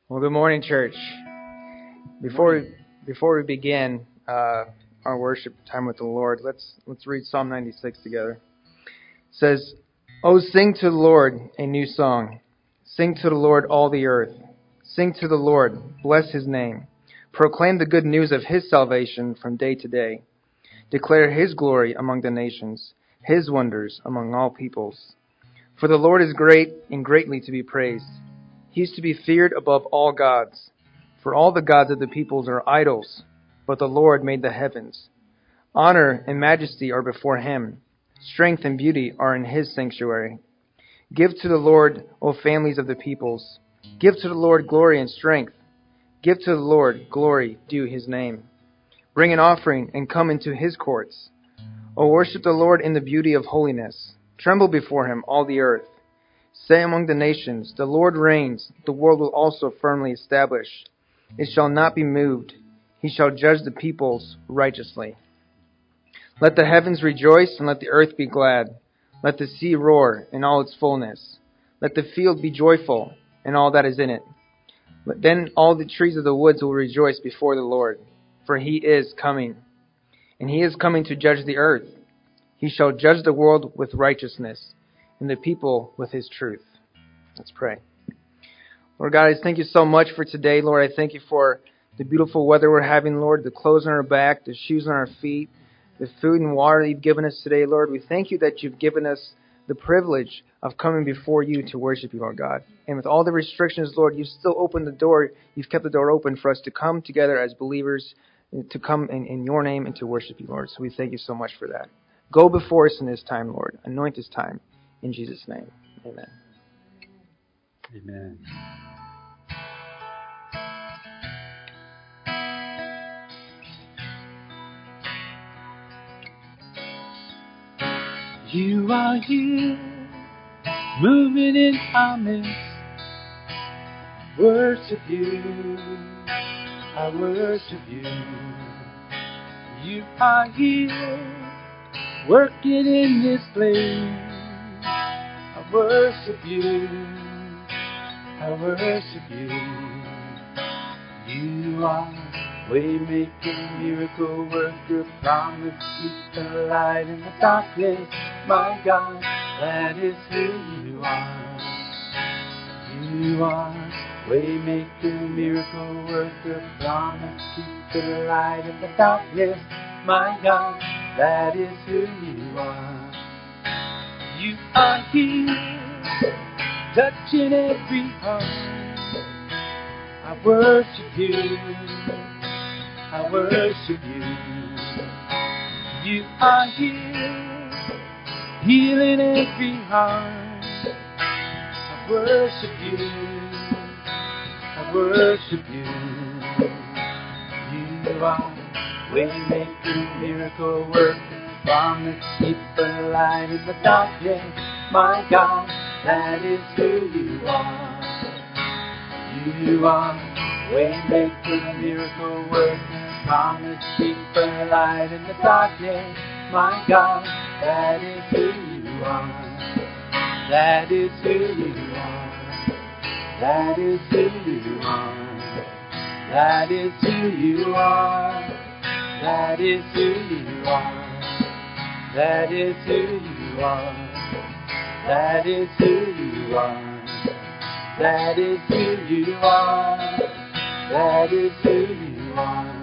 Well, good morning, church. Before we begin our worship time with the Lord, let's read Psalm 96 together. It says, "Oh, sing to the Lord a new song. Sing to the Lord all the earth. Sing to the Lord, bless His name. Proclaim the good news of His salvation from day to day. Declare His glory among the nations, His wonders among all peoples. For the Lord is great and greatly to be praised. He is to be feared above all gods. For all the gods of the peoples are idols, but the Lord made the heavens. Honor and majesty are before Him. Strength and beauty are in His sanctuary. Give to the Lord, O families of the peoples. Give to the Lord glory and strength. Give to the Lord glory due His name. Bring an offering and come into His courts. O worship the Lord in the beauty of holiness. Tremble before Him, all the earth. Say among the nations, the Lord reigns. The world will also firmly establish. It shall not be moved. He shall judge the peoples righteously. Let the heavens rejoice and let the earth be glad. Let the sea roar in all its fullness. Let the field be joyful and all that is in it. Then all the trees of the woods will rejoice before the Lord, for He is coming. And He is coming to judge the earth. He shall judge the world with righteousness and the people with His truth." Let's pray. Lord God, I thank You so much for today. Lord, I thank You for the beautiful weather we're having, Lord, the clothes on our back, the shoes on our feet, the food and water that You've given us today, Lord. We thank You that You've given us the privilege of coming before You to worship You, Lord God. And with all the restrictions, Lord, You've still opened the door. You've kept the door open for us to come together as believers, to come in Your name and to worship You, Lord. So we thank You so much for that. Go before us in this time, Lord. Anoint this time. In Jesus' name, amen. Amen. You are here, moving in our midst. Worship You, I worship You. You are here, working in this place. I worship You, I worship You. You are waymaker, miracle worker, promise keeper, light in the darkness. My God, that is who You are. You are waymaker, miracle worker, promise keeper, light in the darkness. My God, that is who You are. You are here, touching every heart. I worship You, I worship You. You are here, healing every heart. I worship You, I worship You. You are waymaker, miracle worker, promise keeper, light in the darkness. My God, that is who You are. You are waymaker, miracle worker, promise keeper, light in the darkness. My God, that is who You are. That is who You are. That is who You are. That is who You are. That is who You are. That is who You are. That is who You are. That is who You are. That is who You are.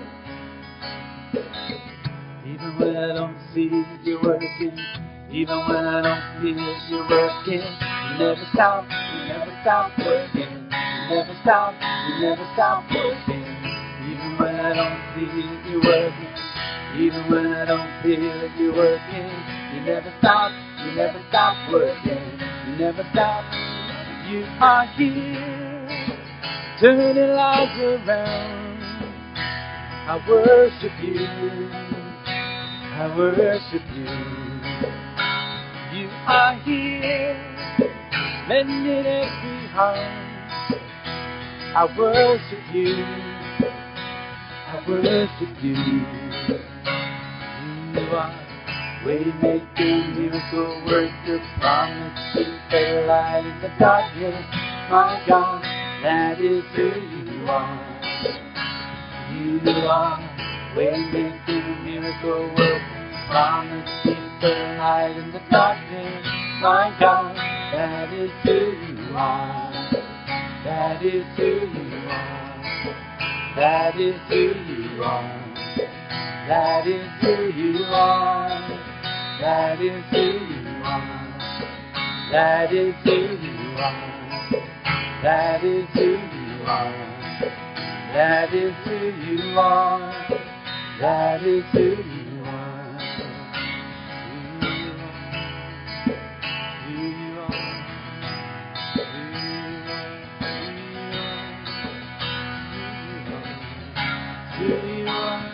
Even when I don't see You working, even when I don't feel You working, You never stop, You never stop working. You never stop, You never stop working. Even when I don't see You working, even when I don't feel You working, You never stop, You never stop working. You never stop. You are here, turning lives around. I worship You, I worship You. You are here, mending every heart. I worship You, I worship You. You are waymaker, miracle worker, promise keeper, light in the darkness. My God, That is who you are. You are waymaker, miracle worker, promise keeper, light in the darkness. My God, that is who you are. That is who you are. That is who you are. That is who you are. That is who you are. That is who you are. That is who you are. That is who you are. That is who you are. Who you are. Who you are.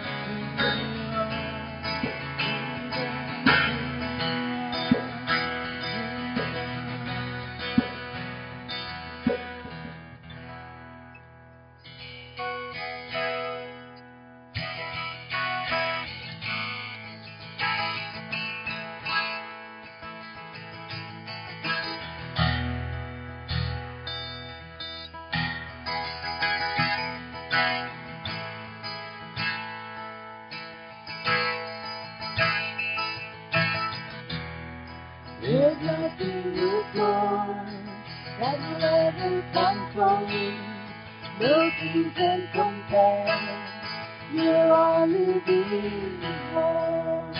There's nothing more that will ever come close. Nothing can compare. You're all living Lord.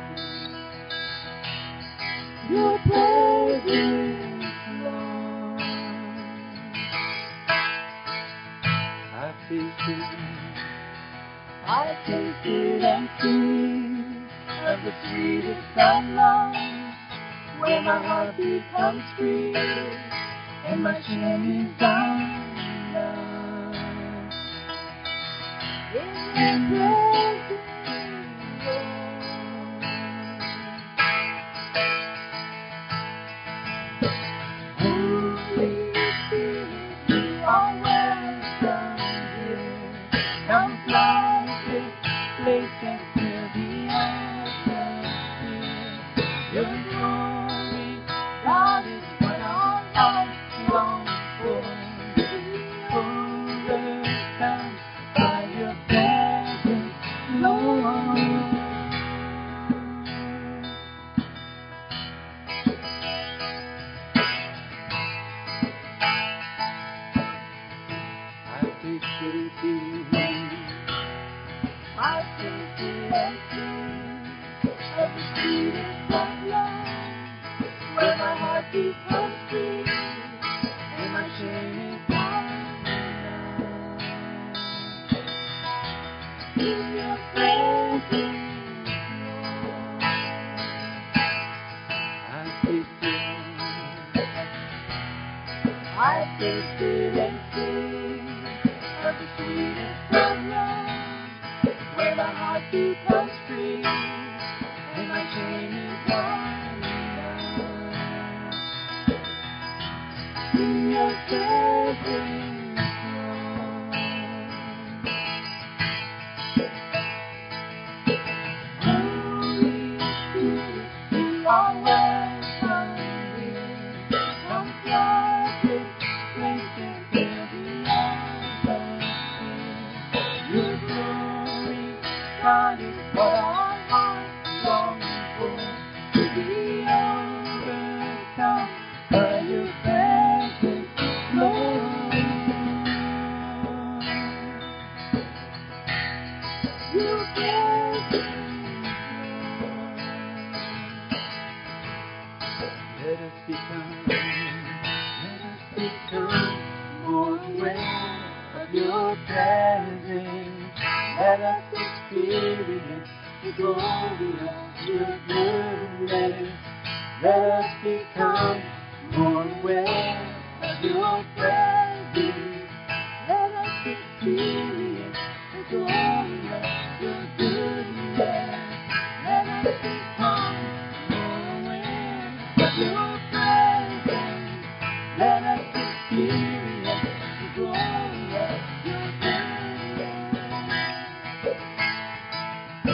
Your presence, Lord. I tasted and seen of the sweetest of love. Where my heart becomes free and my shame is undone. In your presence, Lord. Holy Spirit, you are welcome here. Come flood this place and fill the atmosphere. Your glory, God, is what our hearts long for. Overcome by your presence, Lord. I tasted and seen. I tasted and seen of the sweetest of love. Where my heart becomes free and my shame is undone. In your presence, Lord, I tasted and seen of the sweetest of love. Where my heart becomes free and my shame is undone. In your presence, Lord. Holy Spirit, you are welcome here. Come flood this place and fill the atmosphere. Your glory, God, is what our hearts long for. To be overcome by your presence, Lord. Your presence, Lord. Let us become more aware of your presence. Let us experience the glory of your goodness. Let us become more aware of your presence. Let us experience the glory of your goodness. Let us become more aware of your presence. Let us experience the glory of your goodness.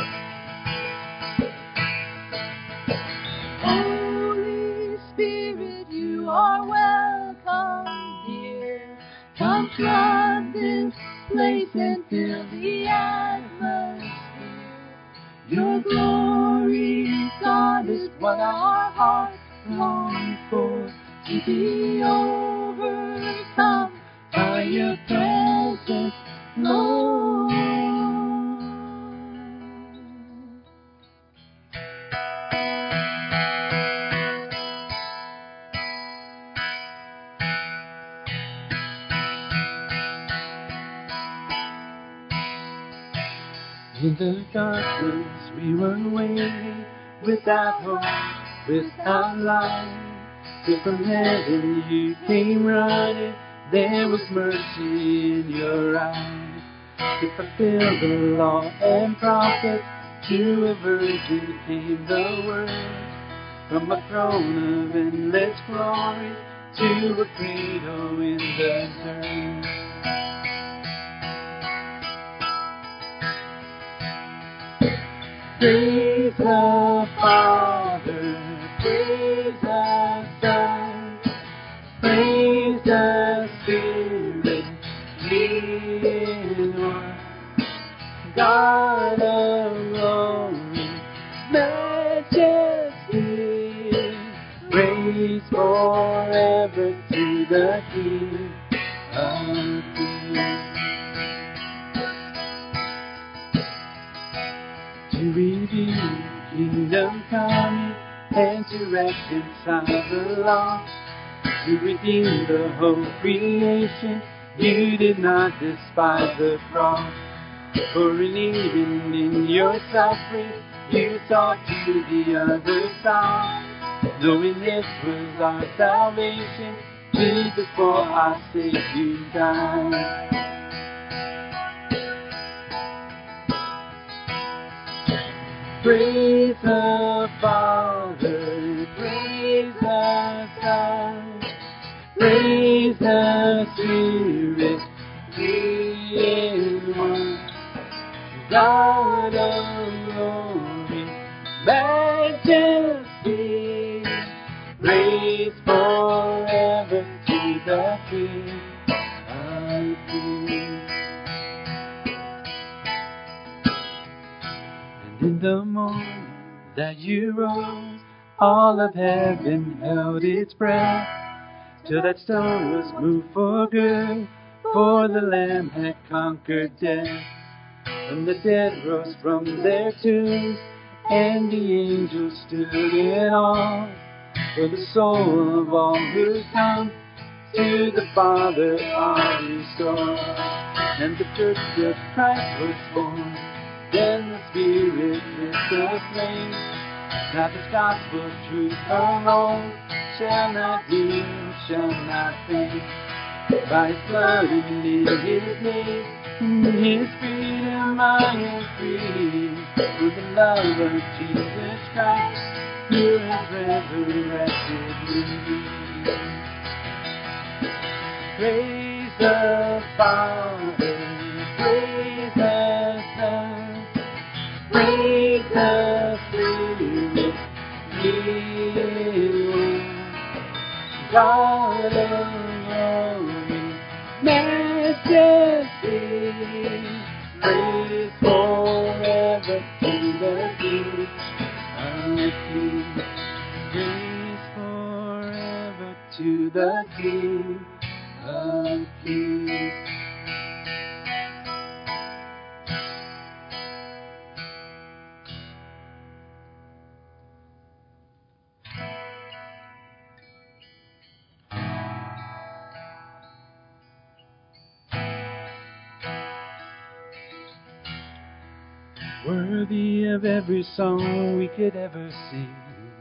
Holy Spirit, flood this place and fill the atmosphere. Your glory, God, is what our hearts long for, to be overcome by your presence, Lord. In the darkness we were waiting, without hope, without light. Till from heaven you came running, there was mercy in your eyes. To fulfill the law and prophets, to a virgin came the word. From a throne of endless glory, to a cradle in the dirt. Praise the Father, praise the Son, praise the Spirit, in one. God of glory, majesty, praise forever to the King of Kings. To redeem kingdom coming and to reconcile the lost, to redeem the whole creation, you did not despise the cross. For even in your suffering, you saw to the other side, knowing this was our salvation, Jesus for our sake you died. Praise the Father, praise the Son, praise the Spirit, in one. God of glory, majesty, praise forever to the King of Kings. And in the morning that you rose, all of heaven held its breath, till that stone was moved for good, for the Lamb had conquered death. And the dead rose from their tombs, and the angels stood in awe, for the soul of all who come to the Father are restored. And the church of Christ was born, then the Spirit lit the flame. Now this gospel truth alone shall not dim, shall not fade. By His blood and in His name, in His freedom I am free. For the love of Jesus Christ, who has resurrected me. Praise the Father, praise the Son, praise the Spirit, in one. God of glory, majesty, praise forever to the King of Kings. Praise forever to the King of Kings. Worthy of every song we could ever sing,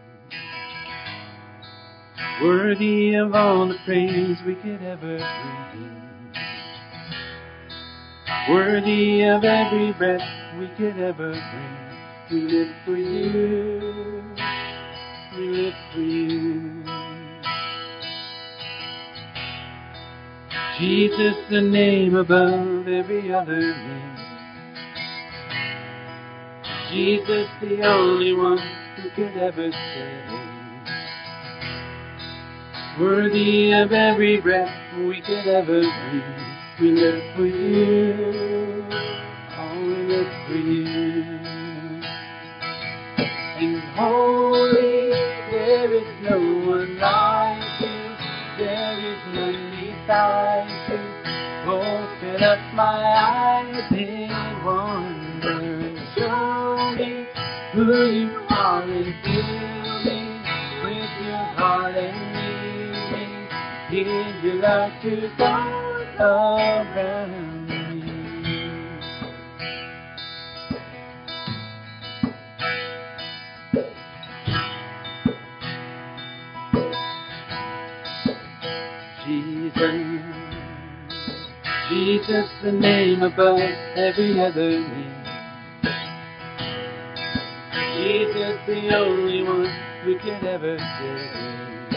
worthy of all the praise we could ever bring, worthy of every breath we could ever bring. We live for you, we live for you. Jesus, the name above every other name. Jesus, the only one who could ever save. Worthy of every breath we could ever breathe. We live for you. Oh, we live for you. And holy, there is no one like you. There is none beside you. Open up my eyes in wonder and show me who you are and fill me with your heart and lead me. Give your love to those around me. Jesus, Jesus, the name above every other name. Jesus, the only one who can ever save.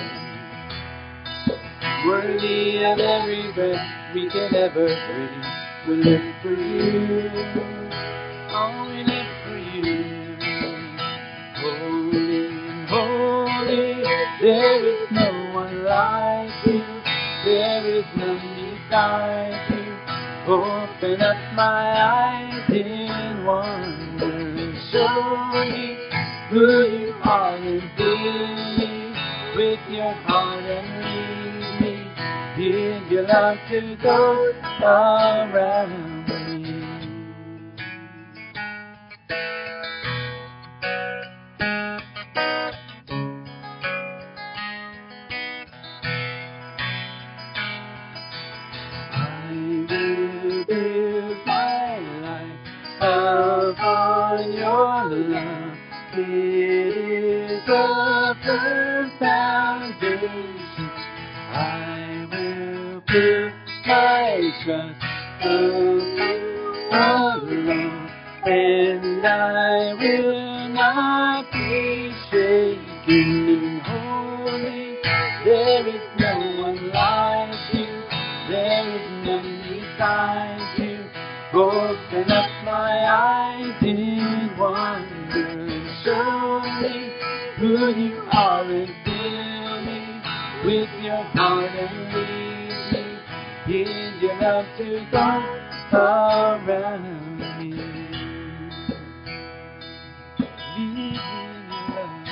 Worthy of every breath we can ever breathe. We live for you. Oh, we live for you. Holy, holy, there is no one like you. There is none beside you. Open up my eyes in wonder and show me who you are and fill me with your heart and lead me. Give your love to those around me. I will build my life upon your love. It is a firm foundation. I will put my trust upon alone, and I will not be shaken. Holy, there is no one like you. There is none beside you. Open up my eyes in wonder and show me who you are and fill me with your heart and lead me. Give your love to those around me. Lead me in your love.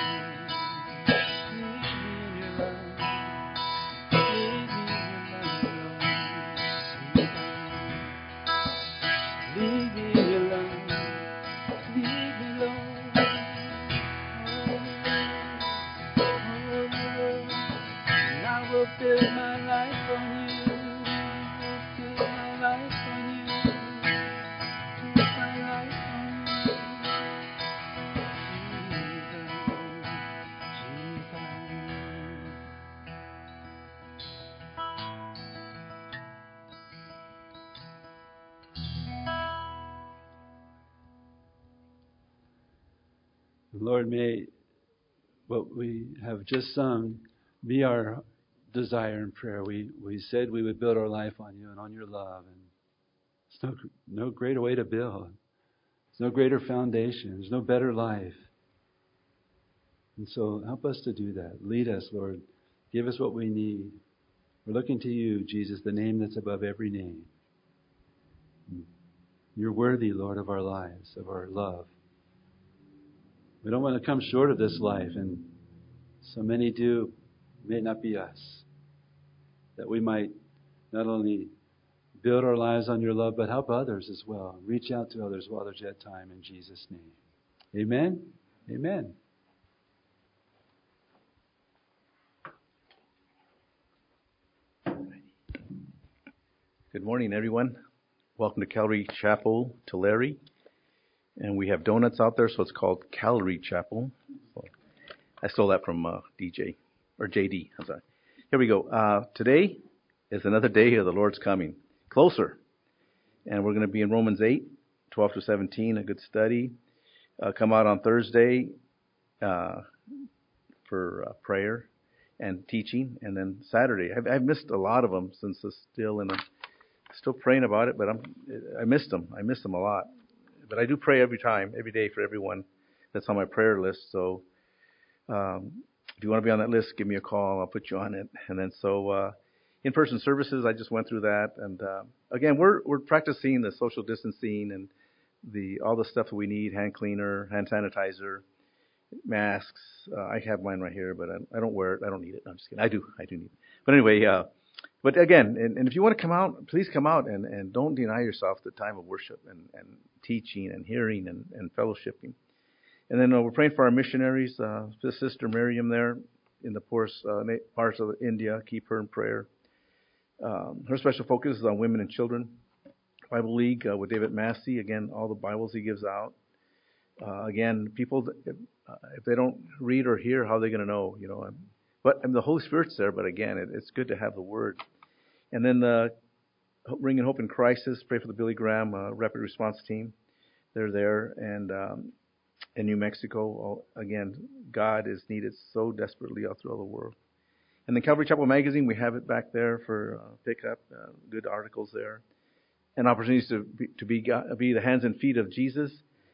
Lead me in your love. Lead me in your love. Lead me in your love. Lead me, Lord. And I will build my life on you. Build my life on you. Build my life on you. Lord, may what we have just sung be our desire and prayer. We said we would build our life on you and on your love. And there's no greater way to build. There's no greater foundation. There's no better life. And so help us to do that. Lead us, Lord. Give us what we need. We're looking to you, Jesus, the name that's above every name. You're worthy, Lord, of our lives, of our love. We don't want to come short of this life, and so many do. It may not be us. That we might not only build our lives on your love, but help others as well. Reach out to others while there's yet time in Jesus' name. Amen? Amen. Good morning, everyone. Welcome to Calvary Chapel, Tulare. And we have donuts out there, so it's called Calvary Chapel. I stole that from DJ, or JD. I'm sorry. Here we go. Today is another day of the Lord's coming. Closer. And we're going to be in Romans 8, 12 to 17, a good study. Come out on Thursday for prayer and teaching. And then Saturday. I've missed a lot of them since it's still praying about it, but I missed them. I missed them a lot. But I do pray every day for everyone that's on my prayer list. So if you want to be on that list, give me a call. I'll put you on it. And then in-person services. I just went through that, and again, we're practicing the social distancing and all the stuff that we need: hand cleaner, hand sanitizer, masks. I have mine right here, but I don't wear it. I don't need it. No, I'm just kidding. I do need it. But anyway, but again, and if you want to come out, please come out and don't deny yourself the time of worship and teaching and hearing and fellowshipping. And then we're praying for our missionaries, Sister Miriam there in the poorest parts of India. Keep her in prayer. Her special focus is on women and children. Bible League with David Massey. Again, all the Bibles he gives out. Again, people, if they don't read or hear, how are they going to know? But the Holy Spirit's there. But again, it's good to have the Word. And then Bringing Hope in Crisis. Pray for the Billy Graham Rapid Response Team. They're there, and in New Mexico. Again, God is needed so desperately all through the world. And then Calvary Chapel Magazine, we have it back there for pickup. Good articles there, and opportunities to be the hands and feet of Jesus.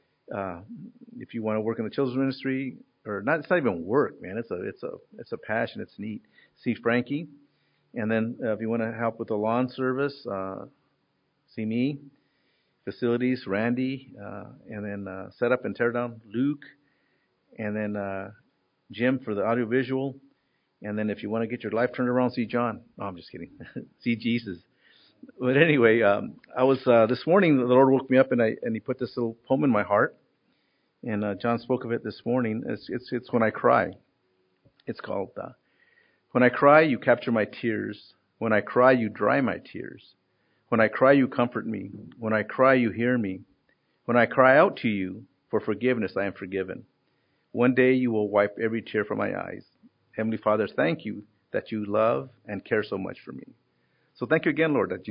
If you want to work in the children's ministry, or not, it's not even work, man. It's a passion. It's neat. See Frankie, and then if you want to help with the lawn service, see me. Facilities, Randy, and then set up and tear down, Luke, and then Jim for the audiovisual. And then if you want to get your life turned around, see John. No, I'm just kidding. See Jesus. But anyway, I was this morning. The Lord woke me up and He put this little poem in my heart. And John spoke of it this morning. It's When I Cry. It's called When I Cry, You Capture My Tears. When I cry, You dry my tears. When I cry, You comfort me. When I cry, You hear me. When I cry out to You for forgiveness, I am forgiven. One day You will wipe every tear from my eyes. Heavenly Father, thank You that You love and care so much for me. So thank You again, Lord, that You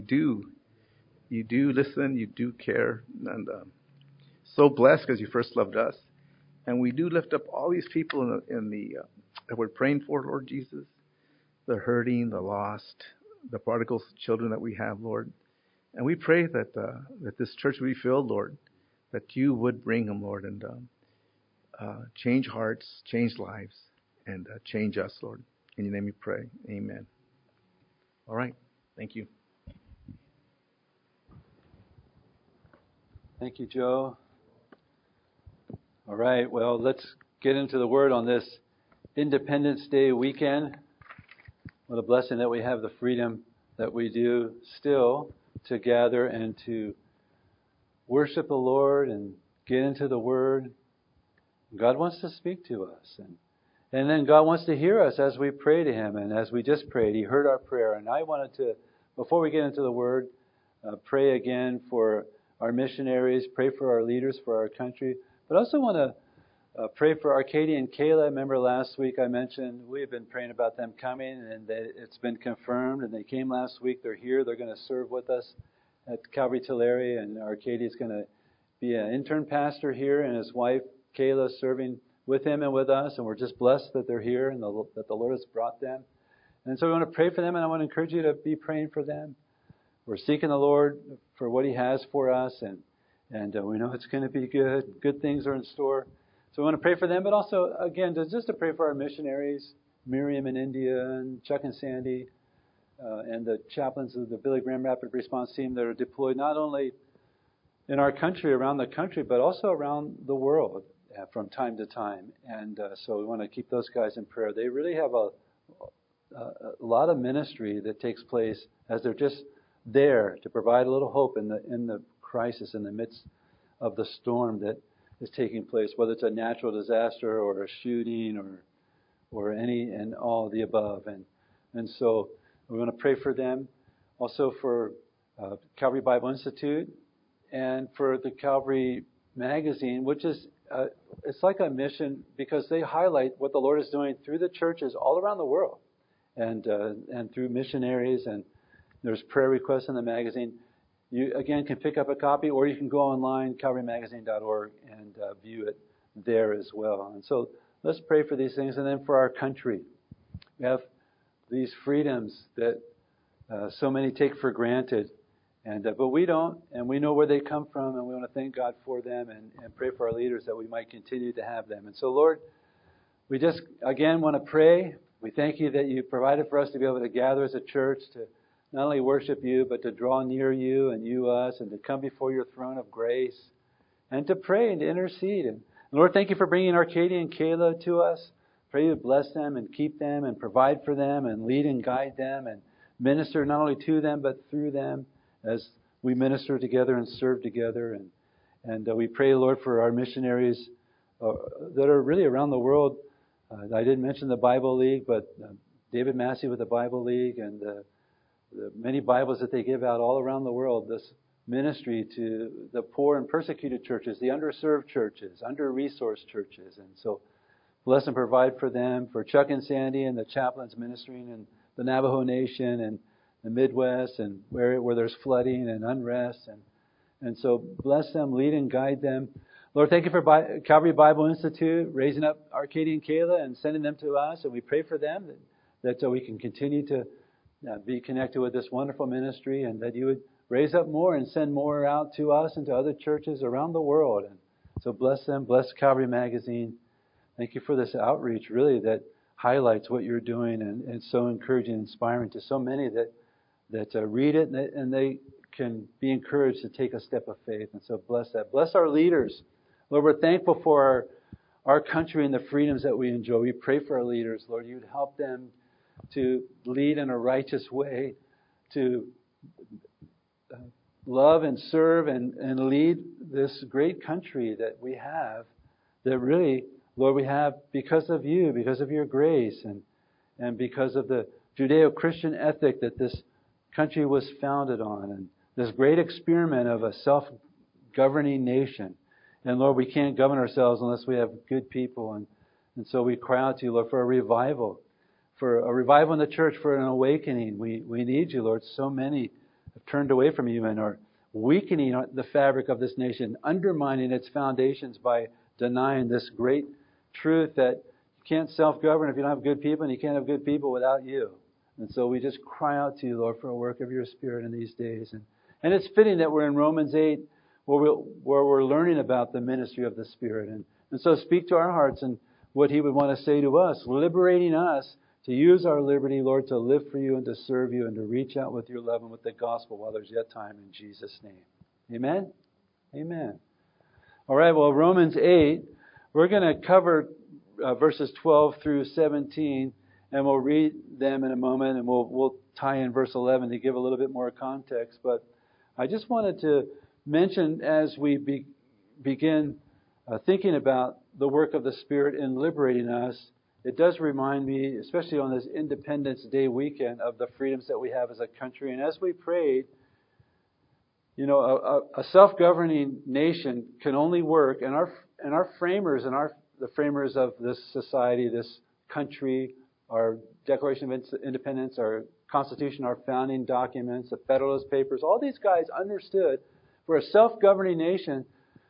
do listen, You do care, and so blessed because You first loved us. And we do lift up all these people that we're praying for, Lord Jesus, the hurting, the lost, the prodigal children that we have, Lord. And we pray that this church will be filled, Lord, that You would bring them, Lord, and change hearts, change lives, and change us, Lord. In Your name we pray. Amen. All right. Thank you. Thank you, Joe. All right. Well, let's get into the Word on this Independence Day weekend. What a blessing that we have the freedom that we do still to gather and to worship the Lord and get into the Word. God wants to speak to us. And then God wants to hear us as we pray to Him. And as we just prayed, He heard our prayer. And I wanted to, before we get into the Word, pray again for our missionaries, pray for our leaders, for our country. But I also want to pray for Arcadia and Kayla. Remember last week I mentioned we have been praying about them coming, and it's been confirmed. And they came last week. They're here. They're going to serve with us at Calvary Tulare. And Arcadia is going to be an intern pastor here, and his wife Kayla serving with him and with us. And we're just blessed that they're here and that the Lord has brought them. And so we want to pray for them, and I want to encourage you to be praying for them. We're seeking the Lord for what He has for us, and we know it's going to be good. Good things are in store. So we want to pray for them, but also, again, just to pray for our missionaries, Miriam in India, and Chuck and Sandy, and the chaplains of the Billy Graham Rapid Response Team that are deployed not only in our country, around the country, but also around the world from time to time. And so we want to keep those guys in prayer. They really have a lot of ministry that takes place as they're just there to provide a little hope in the crisis, in the midst of the storm that is taking place, whether it's a natural disaster or a shooting or any and all of the above. And so we want to pray for them, also for Calvary Bible Institute and for the Calvary Magazine, which is it's like a mission because they highlight what the Lord is doing through the churches all around the world and through missionaries. And there's prayer requests in the magazine. You, again, can pick up a copy, or you can go online, calvarymagazine.org, and view it there as well. And so let's pray for these things. And then for our country. We have these freedoms that so many take for granted, but we don't, and we know where they come from, and we want to thank God for them and pray for our leaders that we might continue to have them. And so, Lord, we just, again, want to pray We thank you that you provided for us to be able to gather as a church to not only worship you, but to draw near you and you us, and to come before your throne of grace and to pray and to intercede. And Lord, thank you for bringing Arcadia and Kayla to us. Pray you bless them and keep them and provide for them and lead and guide them and minister not only to them but through them as we minister together and serve together. And we pray, Lord, for our missionaries that are really around the world. I didn't mention the Bible League, but David Massey with the Bible League and the many Bibles that they give out all around the world, this ministry to the poor and persecuted churches, the underserved churches, under-resourced churches. And so bless and provide for them, for Chuck and Sandy and the chaplains ministering in the Navajo Nation and the Midwest and where there's flooding and unrest. And so bless them, lead and guide them. Lord, thank you for Calvary Bible Institute raising up Arcadia and Kayla and sending them to us. And we pray for them that we can continue to be connected with this wonderful ministry, and that you would raise up more and send more out to us and to other churches around the world. And so bless them, bless Calvary Magazine. Thank you for this outreach, really, that highlights what you're doing and it's so encouraging and inspiring to so many that read it and they can be encouraged to take a step of faith. And so bless that. Bless our leaders. Lord, we're thankful for our country and the freedoms that we enjoy. We pray for our leaders, Lord. You'd help them to lead in a righteous way, to love and serve and lead this great country that we have, that really, Lord, we have because of you, because of your grace, and because of the Judeo-Christian ethic that this country was founded on, and this great experiment of a self-governing nation. And Lord, we can't govern ourselves unless we have good people. And so we cry out to you, Lord, for a revival in the church, for an awakening. We need you, Lord. So many have turned away from you and are weakening the fabric of this nation, undermining its foundations by denying this great truth that you can't self-govern if you don't have good people, and you can't have good people without you. And so we just cry out to you, Lord, for a work of your Spirit in these days. And it's fitting that we're in Romans 8, where we're learning about the ministry of the Spirit. And so speak to our hearts and what He would want to say to us, liberating us to use our liberty, Lord, to live for you and to serve you and to reach out with your love and with the gospel while there's yet time, in Jesus' name. Amen? Amen. All right, well, Romans 8, we're going to cover verses 12 through 17, and we'll read them in a moment, and we'll tie in verse 11 to give a little bit more context. But I just wanted to mention as we begin thinking about the work of the Spirit in liberating us, it does remind me, especially on this Independence Day weekend, of the freedoms that we have as a country. And as we prayed, you know, a self-governing nation can only work, and our framers and the framers of this society, this country, our Declaration of Independence, our Constitution, our founding documents, the Federalist Papers, all these guys understood for a self-governing nation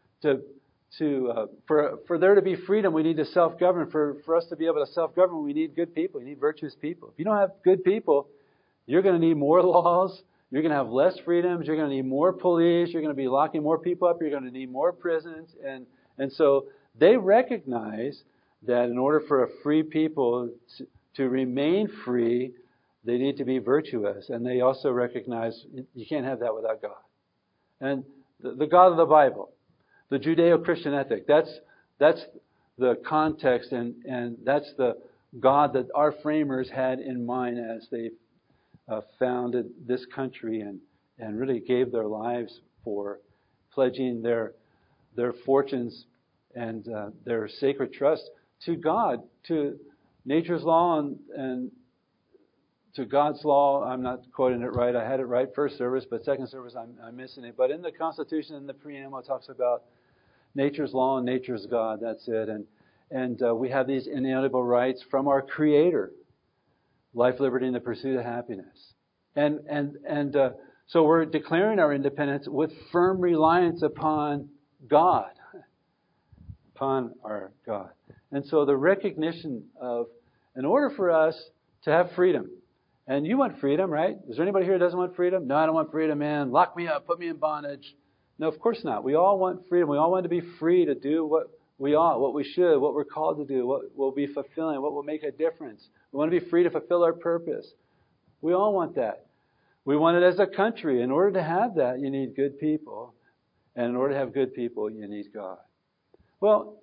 for there to be freedom, we need to self-govern. For us to be able to self-govern, we need good people. You need virtuous people. If you don't have good people, you're going to need more laws. You're going to have less freedoms. You're going to need more police. You're going to be locking more people up. You're going to need more prisons. And so they recognize that in order for a free people to remain free, they need to be virtuous. And they also recognize you can't have that without God. And the God of the Bible, the Judeo-Christian ethic, that's the context and that's the God that our framers had in mind as they founded this country and really gave their lives for, pledging their fortunes and their sacred trust to God, to nature's law and to God's law. I'm not quoting it right. I had it right first service, but second service I'm missing it. But in the Constitution, in the preamble, it talks about nature's law and nature's God. That's it. And we have these inalienable rights from our Creator: life, liberty, and the pursuit of happiness. And so we're declaring our independence with firm reliance upon God, upon our God. And so the recognition of, in order for us to have freedom, and you want freedom, right? Is there anybody here who doesn't want freedom? No, I don't want freedom, man. Lock me up, put me in bondage. No, of course not. We all want freedom. We all want to be free to do we ought, what we should, what we're called to do, what will be fulfilling, what will make a difference. We want to be free to fulfill our purpose. We all want that. We want it as a country. In order to have that, you need good people. And in order to have good people, you need God. Well,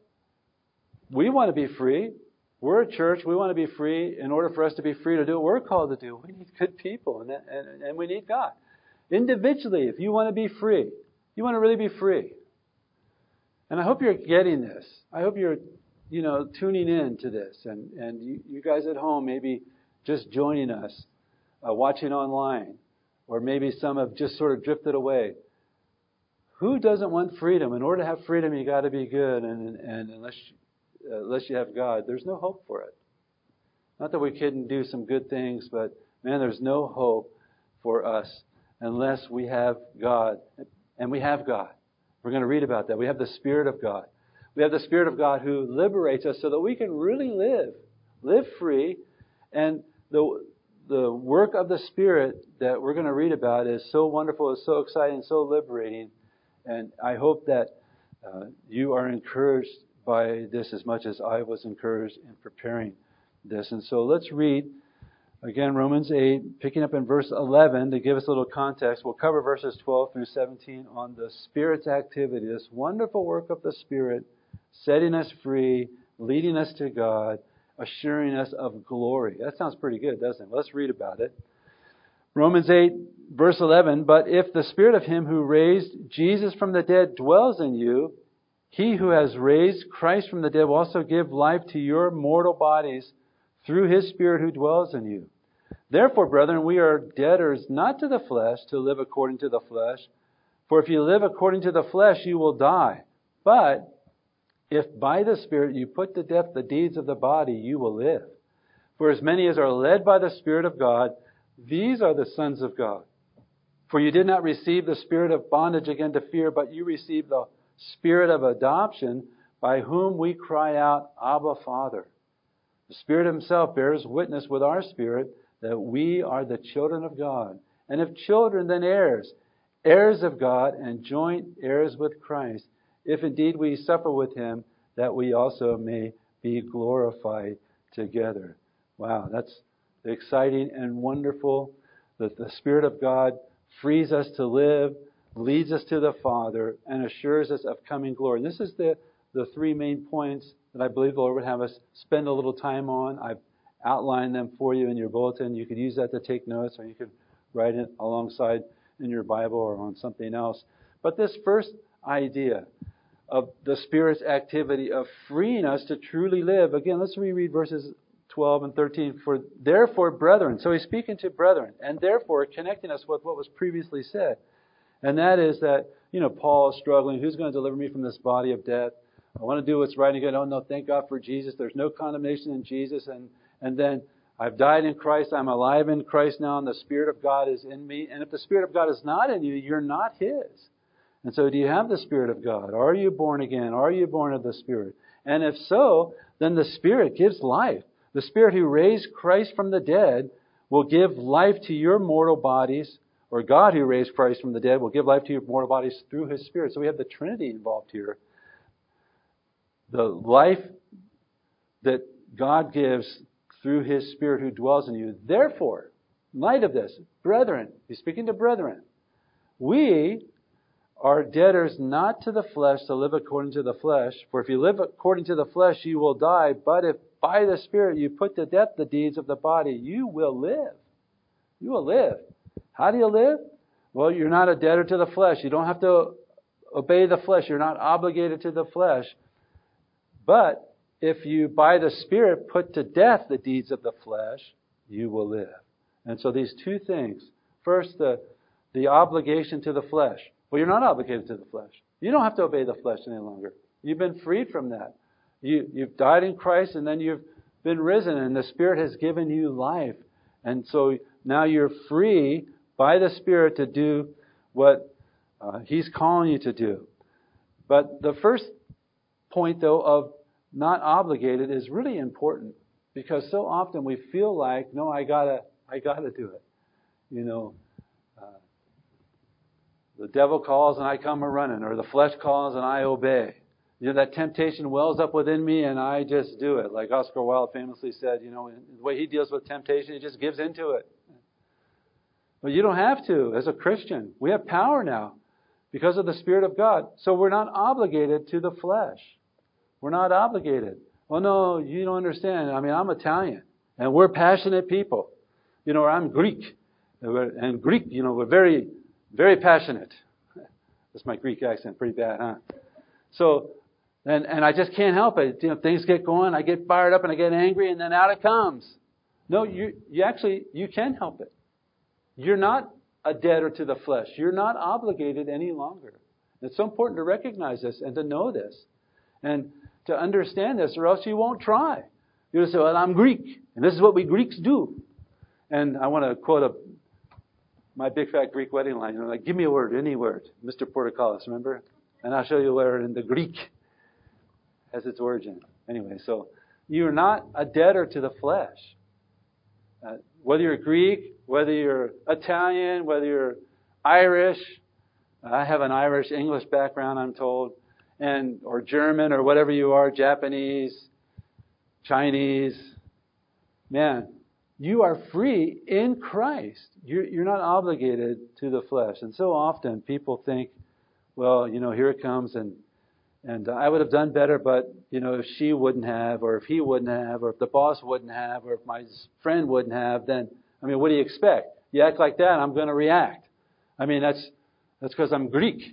we want to be free. We're a church. We want to be free. In order for us to be free to do what we're called to do, we need good people. And we need God. Individually, if you want to be free, you want to really be free. And I hope you're getting this. I hope you're, tuning in to this. And you guys at home, maybe just joining us, watching online. Or maybe some have just sort of drifted away. Who doesn't want freedom? In order to have freedom, you got to be good. And unless you have God, there's no hope for it. Not that we couldn't do some good things, but man, there's no hope for us unless we have God. And we have God. We're going to read about that. We have the Spirit of God. We have the Spirit of God who liberates us so that we can really live free. And the work of the Spirit that we're going to read about is so wonderful, is so exciting, so liberating. And I hope that you are encouraged by this as much as I was encouraged in preparing this. And so let's read, again, Romans 8, picking up in verse 11 to give us a little context. We'll cover verses 12 through 17 on the Spirit's activity, this wonderful work of the Spirit, setting us free, leading us to God, assuring us of glory. That sounds pretty good, doesn't it? Let's read about it. Romans 8, verse 11, but if the Spirit of Him who raised Jesus from the dead dwells in you, He who has raised Christ from the dead will also give life to your mortal bodies through His Spirit who dwells in you. Therefore, brethren, we are debtors not to the flesh to live according to the flesh. For if you live according to the flesh, you will die. But if by the Spirit you put to death the deeds of the body, you will live. For as many as are led by the Spirit of God, these are the sons of God. For you did not receive the spirit of bondage again to fear, but you received the Spirit of adoption, by whom we cry out, Abba, Father. The Spirit Himself bears witness with our spirit that we are the children of God. And if children, then heirs, heirs of God and joint heirs with Christ, if indeed we suffer with Him, that we also may be glorified together. Wow, that's exciting and wonderful that the Spirit of God frees us to live, leads us to the Father, and assures us of coming glory. And this is the three main points that I believe the Lord would have us spend a little time on. I've outlined them for you in your bulletin. You could use that to take notes, or you could write it alongside in your Bible or on something else. But this first idea of the Spirit's activity of freeing us to truly live. Again, let's reread verses 12 and 13. For therefore, brethren. So he's speaking to brethren. And therefore, connecting us with what was previously said. And that is that, Paul is struggling. Who's going to deliver me from this body of death? I want to do what's right and good. Oh, no, thank God for Jesus. There's no condemnation in Jesus. And then I've died in Christ. I'm alive in Christ now. And the Spirit of God is in me. And if the Spirit of God is not in you, you're not His. And so do you have the Spirit of God? Are you born again? Are you born of the Spirit? And if so, then the Spirit gives life. The Spirit who raised Christ from the dead will give life to your mortal bodies, or God who raised Christ from the dead will give life to your mortal bodies through His Spirit. So we have the Trinity involved here. The life that God gives through His Spirit who dwells in you. Therefore, in light of this, brethren, He's speaking to brethren, we are debtors not to the flesh to live according to the flesh. For if you live according to the flesh, you will die. But if by the Spirit you put to death the deeds of the body, you will live. You will live. How do you live? Well, you're not a debtor to the flesh. You don't have to obey the flesh. You're not obligated to the flesh. But if you, by the Spirit, put to death the deeds of the flesh, you will live. And so these two things. First, the obligation to the flesh. Well, you're not obligated to the flesh. You don't have to obey the flesh any longer. You've been freed from that. You've died in Christ, and then you've been risen, and the Spirit has given you life. And so now you're free by the Spirit to do what He's calling you to do. But the first point, though, of not obligated is really important, because so often we feel like, no, I gotta do it. The devil calls and I come a running, or the flesh calls and I obey. that temptation wells up within me and I just do it. Like Oscar Wilde famously said, the way he deals with temptation, he just gives into it. But you don't have to as a Christian. We have power now because of the Spirit of God. So we're not obligated to the flesh. We're not obligated. Well, no, you don't understand. I mean, I'm Italian and we're passionate people. Or I'm Greek. And Greek, we're very, very passionate. That's my Greek accent, pretty bad, huh? So, and I just can't help it. Things get going, I get fired up and I get angry and then out it comes. No, you can help it. You're not a debtor to the flesh. You're not obligated any longer. It's so important to recognize this and to know this and to understand this, or else you won't try. You'll say, well, I'm Greek, and this is what we Greeks do. And I want to quote my big fat Greek wedding line. Like, give me a word, any word. Mr. Portocalis, remember? And I'll show you where in the Greek has its origin. Anyway, so you're not a debtor to the flesh. Whether you're Greek, whether you're Italian, whether you're Irish, I have an Irish-English background, I'm told, or German, or whatever you are, Japanese, Chinese, man, you are free in Christ. You're not obligated to the flesh. And so often people think, well, here it comes, and I would have done better, but, if she wouldn't have, or if he wouldn't have, or if the boss wouldn't have, or if my friend wouldn't have, then, what do you expect? You act like that, I'm going to react. That's because I'm Greek.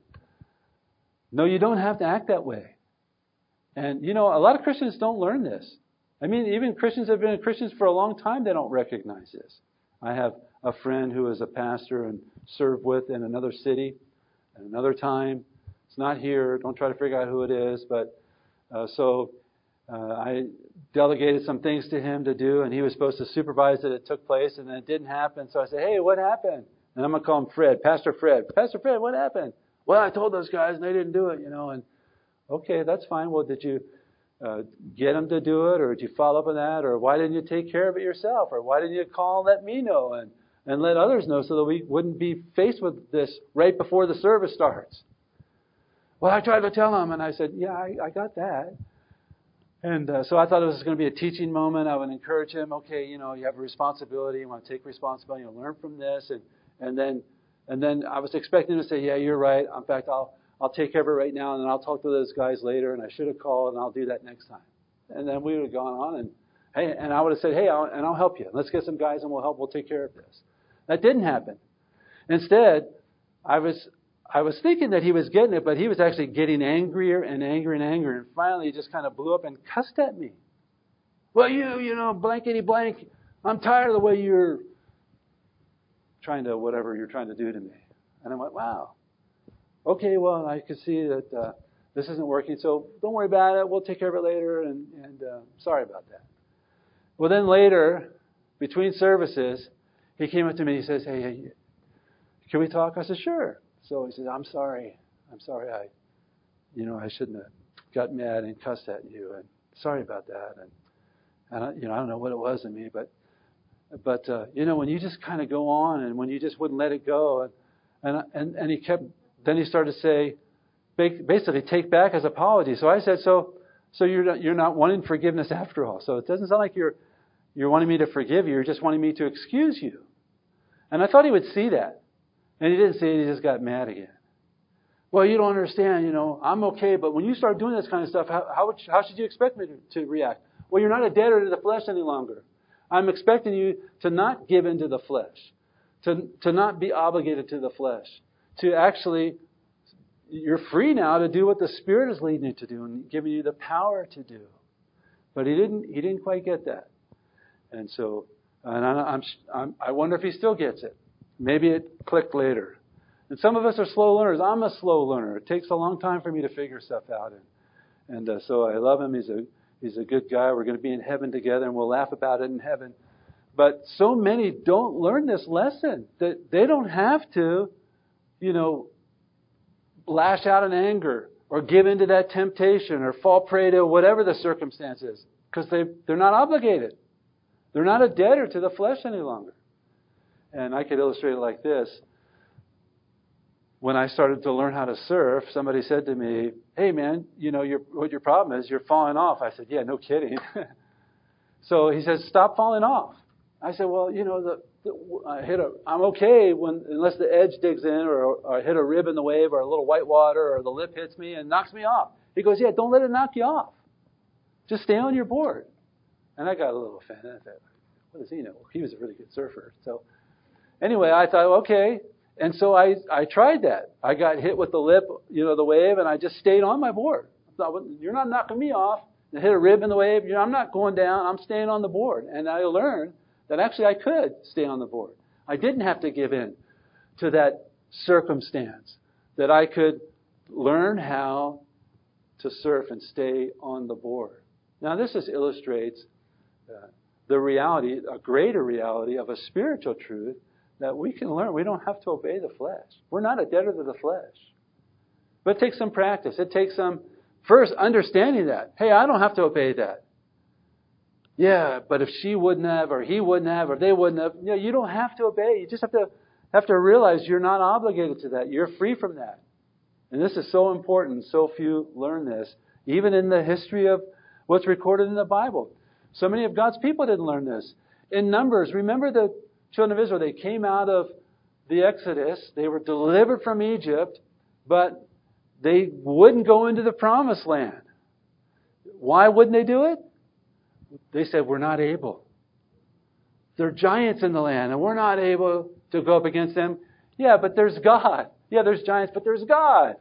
No, you don't have to act that way. And, a lot of Christians don't learn this. Even Christians that have been Christians for a long time, they don't recognize this. I have a friend who is a pastor and served with in another city at another time. It's not here. Don't try to figure out who it is. But I delegated some things to him to do, and he was supposed to supervise that it took place, and then it didn't happen. So I said, hey, what happened? And I'm going to call him Fred, Pastor Fred. Pastor Fred, what happened? Well, I told those guys, and they didn't do it, And okay, that's fine. Well, did you get them to do it, or did you follow up on that, or why didn't you take care of it yourself, or why didn't you call and let me know and let others know so that we wouldn't be faced with this right before the service starts? Well, I tried to tell them, and I said, yeah, I got that. And so I thought it was going to be a teaching moment. I would encourage him, okay, you have a responsibility. You want to take responsibility. Learn from this. And then I was expecting him to say, yeah, you're right. In fact, I'll take care of it right now, and then I'll talk to those guys later, and I should have called, and I'll do that next time. And then we would have gone on, and I would have said, hey, I'll help you. Let's get some guys, and we'll take care of this. That didn't happen. Instead, I was thinking that he was getting it, but he was actually getting angrier and angrier and angrier, and finally he just kind of blew up and cussed at me. Well, blankety blank, I'm tired of the way you're whatever you're trying to do to me. And I went, wow. Okay, well, I can see that this isn't working, so don't worry about it. We'll take care of it later, and sorry about that. Well, then later, between services, he came up to me and he says, hey, can we talk? I said, sure. So he said, I'm sorry. I shouldn't have got mad and cussed at you, and sorry about that. And I don't know what it was in me, but when you just kind of go on, and when you just wouldn't let it go, and he kept. Then he started to say, basically, take back his apology. So I said, so you're not wanting forgiveness after all. So it doesn't sound like you're wanting me to forgive you. You're just wanting me to excuse you. And I thought he would see that. And he didn't see it. He just got mad again. Well, you don't understand. I'm okay. But when you start doing this kind of stuff, how should you expect me to react? Well, you're not a debtor to the flesh any longer. I'm expecting you to not give in to the flesh, to not be obligated to the flesh. To actually, you're free now to do what the Spirit is leading you to do and giving you the power to do. But he didn't quite get that. And so, I wonder if he still gets it. Maybe it clicked later. And some of us are slow learners. I'm a slow learner. It takes a long time for me to figure stuff out. And so I love him. He's a good guy. We're going to be in heaven together, and we'll laugh about it in heaven. But so many don't learn this lesson, that they don't have to lash out in anger or give into that temptation or fall prey to whatever the circumstance is, because they're not obligated. They're not a debtor to the flesh any longer. And I could illustrate it like this. when I started to learn how to surf, somebody said to me, "Hey, man, what your problem is, you're falling off." I said, "Yeah, no kidding." So he says, "Stop falling off." I said, "Well, I'm okay unless the edge digs in or I hit a rib in the wave or a little white water or the lip hits me and knocks me off." He goes, "Yeah, don't let it knock you off. Just stay on your board." And I got a little offended. I thought, what does he know? He was a really good surfer. So anyway, I thought, okay. And so I tried that. I got hit with the lip, the wave, and I just stayed on my board. I thought, well, you're not knocking me off. I hit a rib in the wave. I'm not going down. I'm staying on the board. And I learned that actually I could stay on the board. I didn't have to give in to that circumstance. That I could learn how to surf and stay on the board. Now, this just illustrates the reality, a greater reality of a spiritual truth that we can learn. We don't have to obey the flesh. We're not a debtor to the flesh. But it takes some practice. It takes some, first, understanding that. Hey, I don't have to obey that. Yeah, but if she wouldn't have, or he wouldn't have, or they wouldn't have, you don't have to obey. You just have to realize you're not obligated to that. You're free from that. And this is so important. So few learn this, even in the history of what's recorded in the Bible. So many of God's people didn't learn this. In Numbers, remember the children of Israel, they came out of the Exodus. They were delivered from Egypt, but they wouldn't go into the promised land. Why wouldn't they do it? They said, we're not able. There are giants in the land, and we're not able to go up against them. Yeah, but there's God. Yeah, there's giants, but there's God.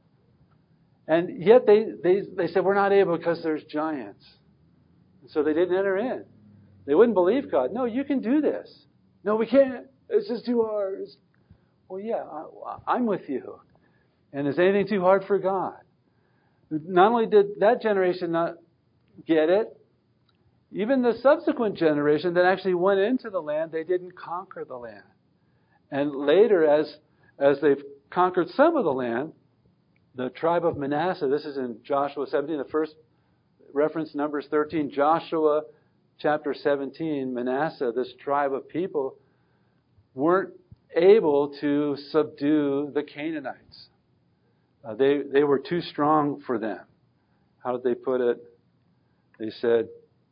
And yet they said, we're not able because there's giants. And so they didn't enter in. They wouldn't believe God. No, you can do this. No, we can't. It's just too hard. Well, yeah, I'm with you. And is anything too hard for God? Not only did that generation not get it, even the subsequent generation that actually went into the land, they didn't conquer the land. And later, as they've conquered some of the land, the tribe of Manasseh, this is in Joshua 17, the first reference, Numbers 13, Joshua chapter 17, Manasseh, this tribe of people, weren't able to subdue the Canaanites. They were too strong for them. How did they put it? They said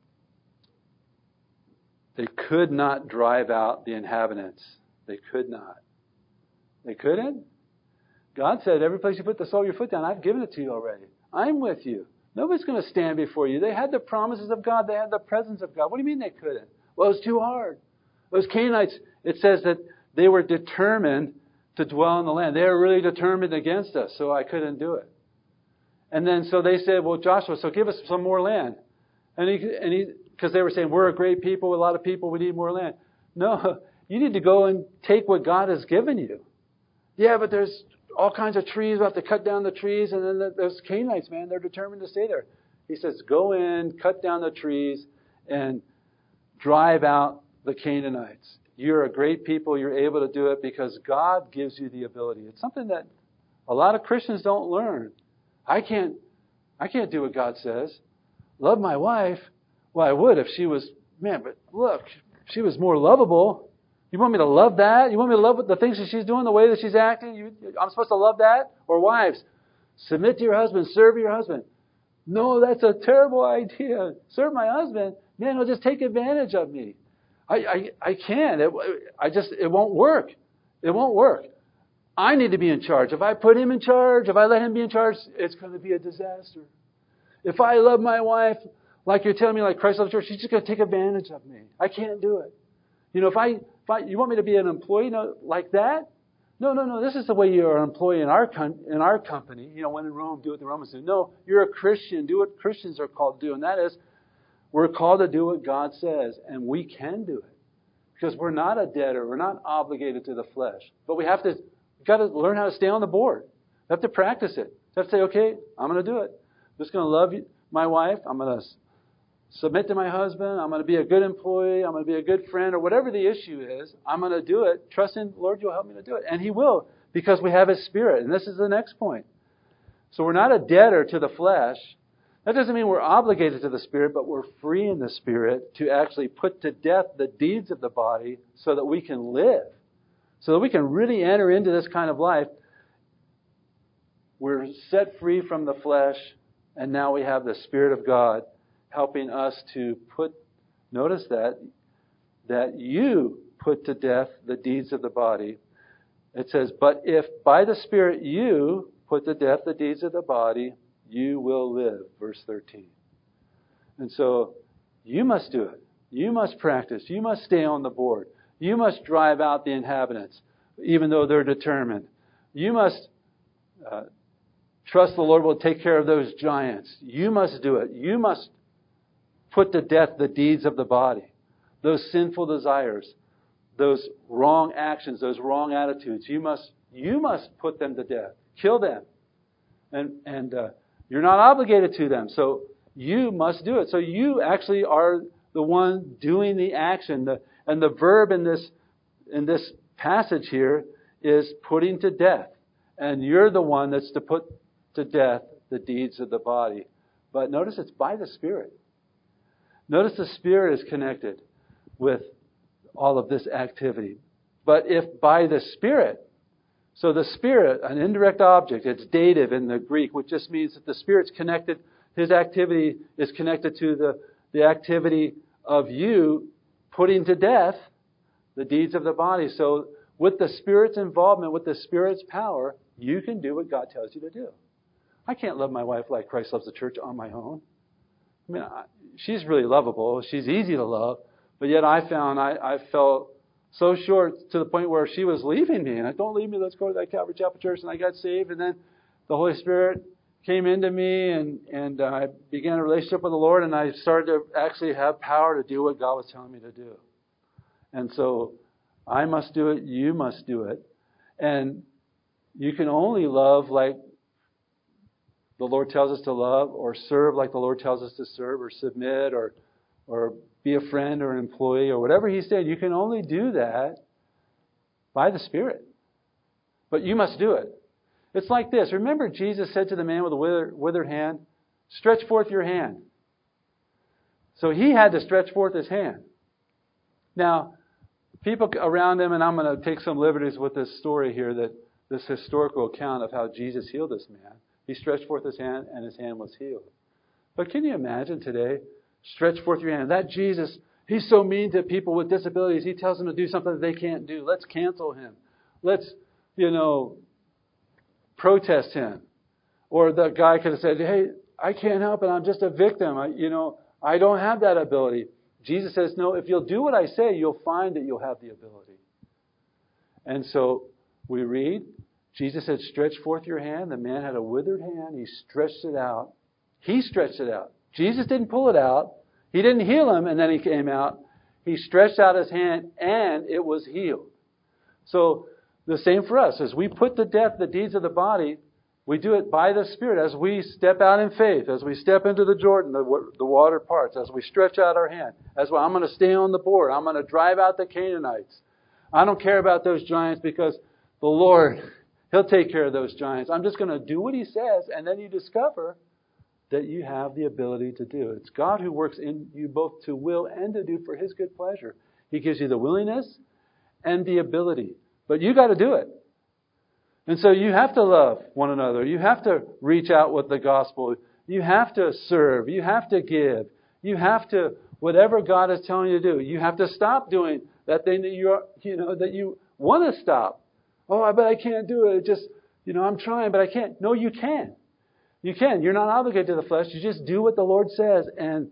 they could not drive out the inhabitants. They could not. They couldn't? God said, every place you put the sole of your foot down, I've given it to you already. I'm with you. Nobody's going to stand before you. They had the promises of God. They had the presence of God. What do you mean they couldn't? Well, it was too hard. Those Canaanites, it says that they were determined to dwell in the land. They were really determined against us, so I couldn't do it. And then so they said, well, Joshua, so give us some more land. And he, because they were saying, we're a great people, a lot of people, we need more land. No, you need to go and take what God has given you. Yeah, but there's all kinds of trees. We'll have to cut down the trees. And then those Canaanites, man, they're determined to stay there. He says, go in, cut down the trees, and drive out the Canaanites. You're a great people. You're able to do it because God gives you the ability. It's something that a lot of Christians don't learn. I can't do what God says. Love my wife. Well, I would if she was, man, but look, she was more lovable. You want me to love that? You want me to love the things that she's doing, the way that she's acting? I'm supposed to love that? Or wives, submit to your husband, serve your husband. No, that's a terrible idea. Serve my husband? Man, he'll just take advantage of me. I can't. It won't work. It won't work. I need to be in charge. If I put him in charge, if I let him be in charge, it's going to be a disaster. If I love my wife like you're telling me, like Christ loves the church, she's just going to take advantage of me. I can't do it. You know, if you want me to be an employee like that? No. This is the way you're an employee in our company. You know, when in Rome, do what the Romans do. No, you're a Christian. Do what Christians are called to do. And that is, we're called to do what God says. And we can do it. Because we're not a debtor. We're not obligated to the flesh. But we've got to learn how to stay on the board. We have to practice it. We have to say, okay, I'm going to do it. I'm just going to love my wife. I'm going to submit to my husband. I'm going to be a good employee. I'm going to be a good friend, or whatever the issue is. I'm going to do it. Trusting, Lord, you'll help me to do it. And He will, because we have His Spirit. And this is the next point. So we're not a debtor to the flesh. That doesn't mean we're obligated to the Spirit, but we're free in the Spirit to actually put to death the deeds of the body so that we can live. So that we can really enter into this kind of life we're set free from the flesh, and now we have the Spirit of God helping us to notice that you put to death the deeds of the body. It says, but if by the Spirit you put to death the deeds of the body, you will live. Verse 13. And so you must do it. You must practice. You must stay on the board. You must drive out the inhabitants, even though they're determined. You must trust the Lord will take care of those giants. You must do it. You must put to death the deeds of the body, those sinful desires, those wrong actions, those wrong attitudes. You must put them to death. Kill them. And you're not obligated to them. So you must do it. So you actually are the one doing the action. And the verb in this passage here is putting to death. And you're the one that's to put to death the deeds of the body. But notice it's by the Spirit. Notice the Spirit is connected with all of this activity. But if by the Spirit, so the Spirit, an indirect object, it's dative in the Greek, which just means that the Spirit's connected, His activity is connected to the activity of you putting to death the deeds of the body. So with the Spirit's involvement, with the Spirit's power, you can do what God tells you to do. I can't love my wife like Christ loves the church on my own. I mean, she's really lovable. She's easy to love. But yet I found I felt so short to the point where she was leaving me. And I don't leave me, let's go to that Calvary Chapel Church. And I got saved. And then the Holy Spirit came into me and I began a relationship with the Lord. And I started to actually have power to do what God was telling me to do. And so I must do it. You must do it. And you can only love like the Lord tells us to love, or serve like the Lord tells us to serve, or submit, or be a friend or an employee, or whatever He said. You can only do that by the Spirit. But you must do it. It's like this. Remember Jesus said to the man with the withered hand, stretch forth your hand. So he had to stretch forth his hand. Now, people around him, and I'm going to take some liberties with this story here, that this historical account of how Jesus healed this man. He stretched forth his hand, and his hand was healed. But can you imagine today? Stretch forth your hand. That Jesus, He's so mean to people with disabilities. He tells them to do something that they can't do. Let's cancel Him. Let's, protest Him. Or the guy could have said, hey, I can't help it. I'm just a victim. I don't have that ability. Jesus says, no, if you'll do what I say, you'll find that you'll have the ability. And so we read, Jesus said, stretch forth your hand. The man had a withered hand. He stretched it out. He stretched it out. Jesus didn't pull it out. He didn't heal him and then he came out. He stretched out his hand and it was healed. So the same for us. As we put to death the deeds of the body, we do it by the Spirit. As we step out in faith, as we step into the Jordan, the water parts, as we stretch out our hand, as well, I'm going to stay on the board. I'm going to drive out the Canaanites. I don't care about those giants because the Lord, He'll take care of those giants. I'm just going to do what He says, and then you discover that you have the ability to do. It's God who works in you both to will and to do for His good pleasure. He gives you the willingness and the ability. But you got to do it. And so you have to love one another. You have to reach out with the gospel. You have to serve. You have to give. You have to, whatever God is telling you to do, you have to stop doing that thing that that you want to stop. Oh, but I can't do it. It just, I'm trying, but I can't. No, you can. You can. You're not obligated to the flesh. You just do what the Lord says. And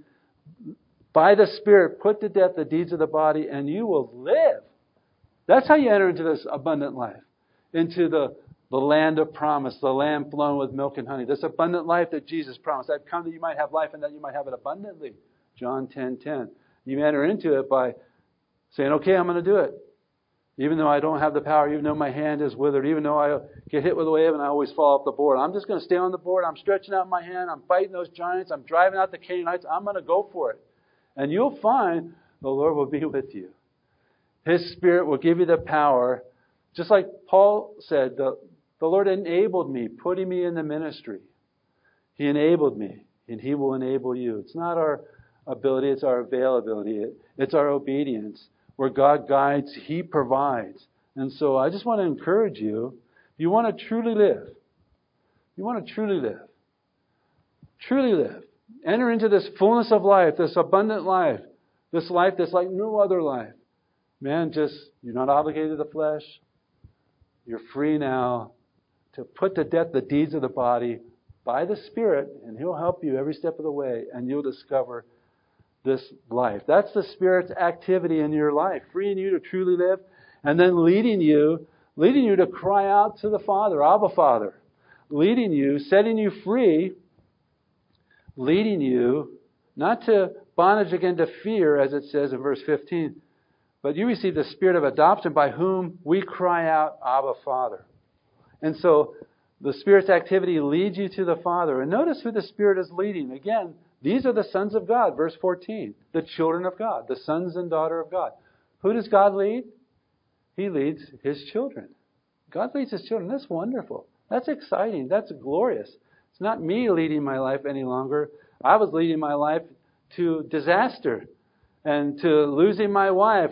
by the Spirit, put to death the deeds of the body, and you will live. That's how you enter into this abundant life. Into the land of promise, the land flowing with milk and honey. This abundant life that Jesus promised. I've come that you might have life and that you might have it abundantly. John 10:10. You enter into it by saying, okay, I'm going to do it. Even though I don't have the power, even though my hand is withered, even though I get hit with a wave and I always fall off the board. I'm just going to stay on the board. I'm stretching out my hand. I'm fighting those giants. I'm driving out the Canaanites. I'm going to go for it. And you'll find the Lord will be with you. His Spirit will give you the power. Just like Paul said, the Lord enabled me, putting me in the ministry. He enabled me, and He will enable you. It's not our ability, it's our availability. It's our obedience. Where God guides, He provides. And so I just want to encourage you, if you want to truly live You want to truly live. Truly live. Enter into this fullness of life, this abundant life, this life that's like no other life. Man, you're not obligated to the flesh. You're free now to put to death the deeds of the body by the Spirit, and He'll help you every step of the way, and you'll discover this life. That's the Spirit's activity in your life, freeing you to truly live, and then leading you to cry out to the Father, Abba, Father. Leading you, setting you free, leading you not to bondage again to fear, as it says in verse 15, but you receive the Spirit of adoption by whom we cry out, Abba, Father. And so the Spirit's activity leads you to the Father. And notice who the Spirit is leading. Again, these are the sons of God, verse 14, the children of God, the sons and daughter of God. Who does God lead? He leads His children. God leads His children. That's wonderful. That's exciting. That's glorious. It's not me leading my life any longer. I was leading my life to disaster and to losing my wife,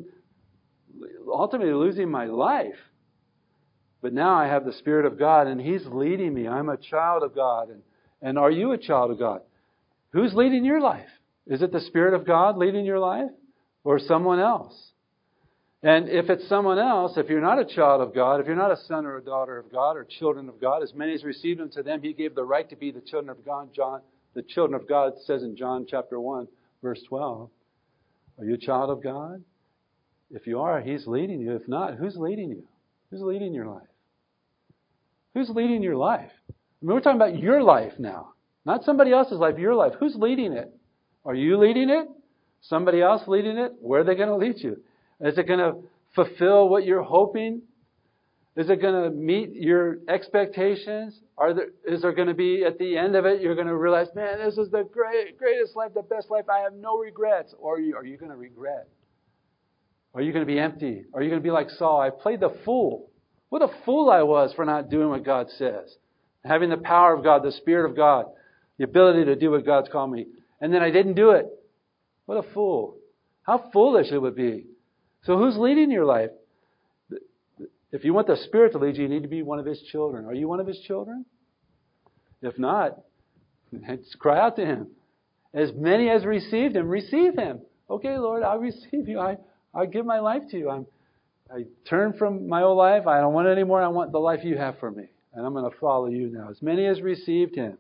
ultimately losing my life. But now I have the Spirit of God, and He's leading me. I'm a child of God. And are you a child of God? Who's leading your life? Is it the Spirit of God leading your life, or someone else? And if it's someone else, if you're not a child of God, if you're not a son or a daughter of God or children of God, as many as received Him, to them He gave the right to be the children of God. The children of God says in John chapter 1, verse 12. Are you a child of God? If you are, He's leading you. If not, who's leading you? Who's leading your life? Who's leading your life? I mean, we're talking about your life now. Not somebody else's life, your life. Who's leading it? Are you leading it? Somebody else leading it? Where are they going to lead you? Is it going to fulfill what you're hoping? Is it going to meet your expectations? Is there going to be, at the end of it, you're going to realize, man, this is the greatest life, the best life. I have no regrets. Or are you going to regret? Are you going to be empty? Are you going to be like Saul? I played the fool. What a fool I was for not doing what God says. Having the power of God, the Spirit of God, the ability to do what God's called me. And then I didn't do it. What a fool. How foolish it would be. So who's leading your life? If you want the Spirit to lead you, you need to be one of His children. Are you one of His children? If not, cry out to Him. As many as received Him, receive Him. Okay, Lord, I receive you. I give my life to you. I turn from my old life. I don't want it anymore. I want the life you have for me. And I'm going to follow you now. As many as received Him.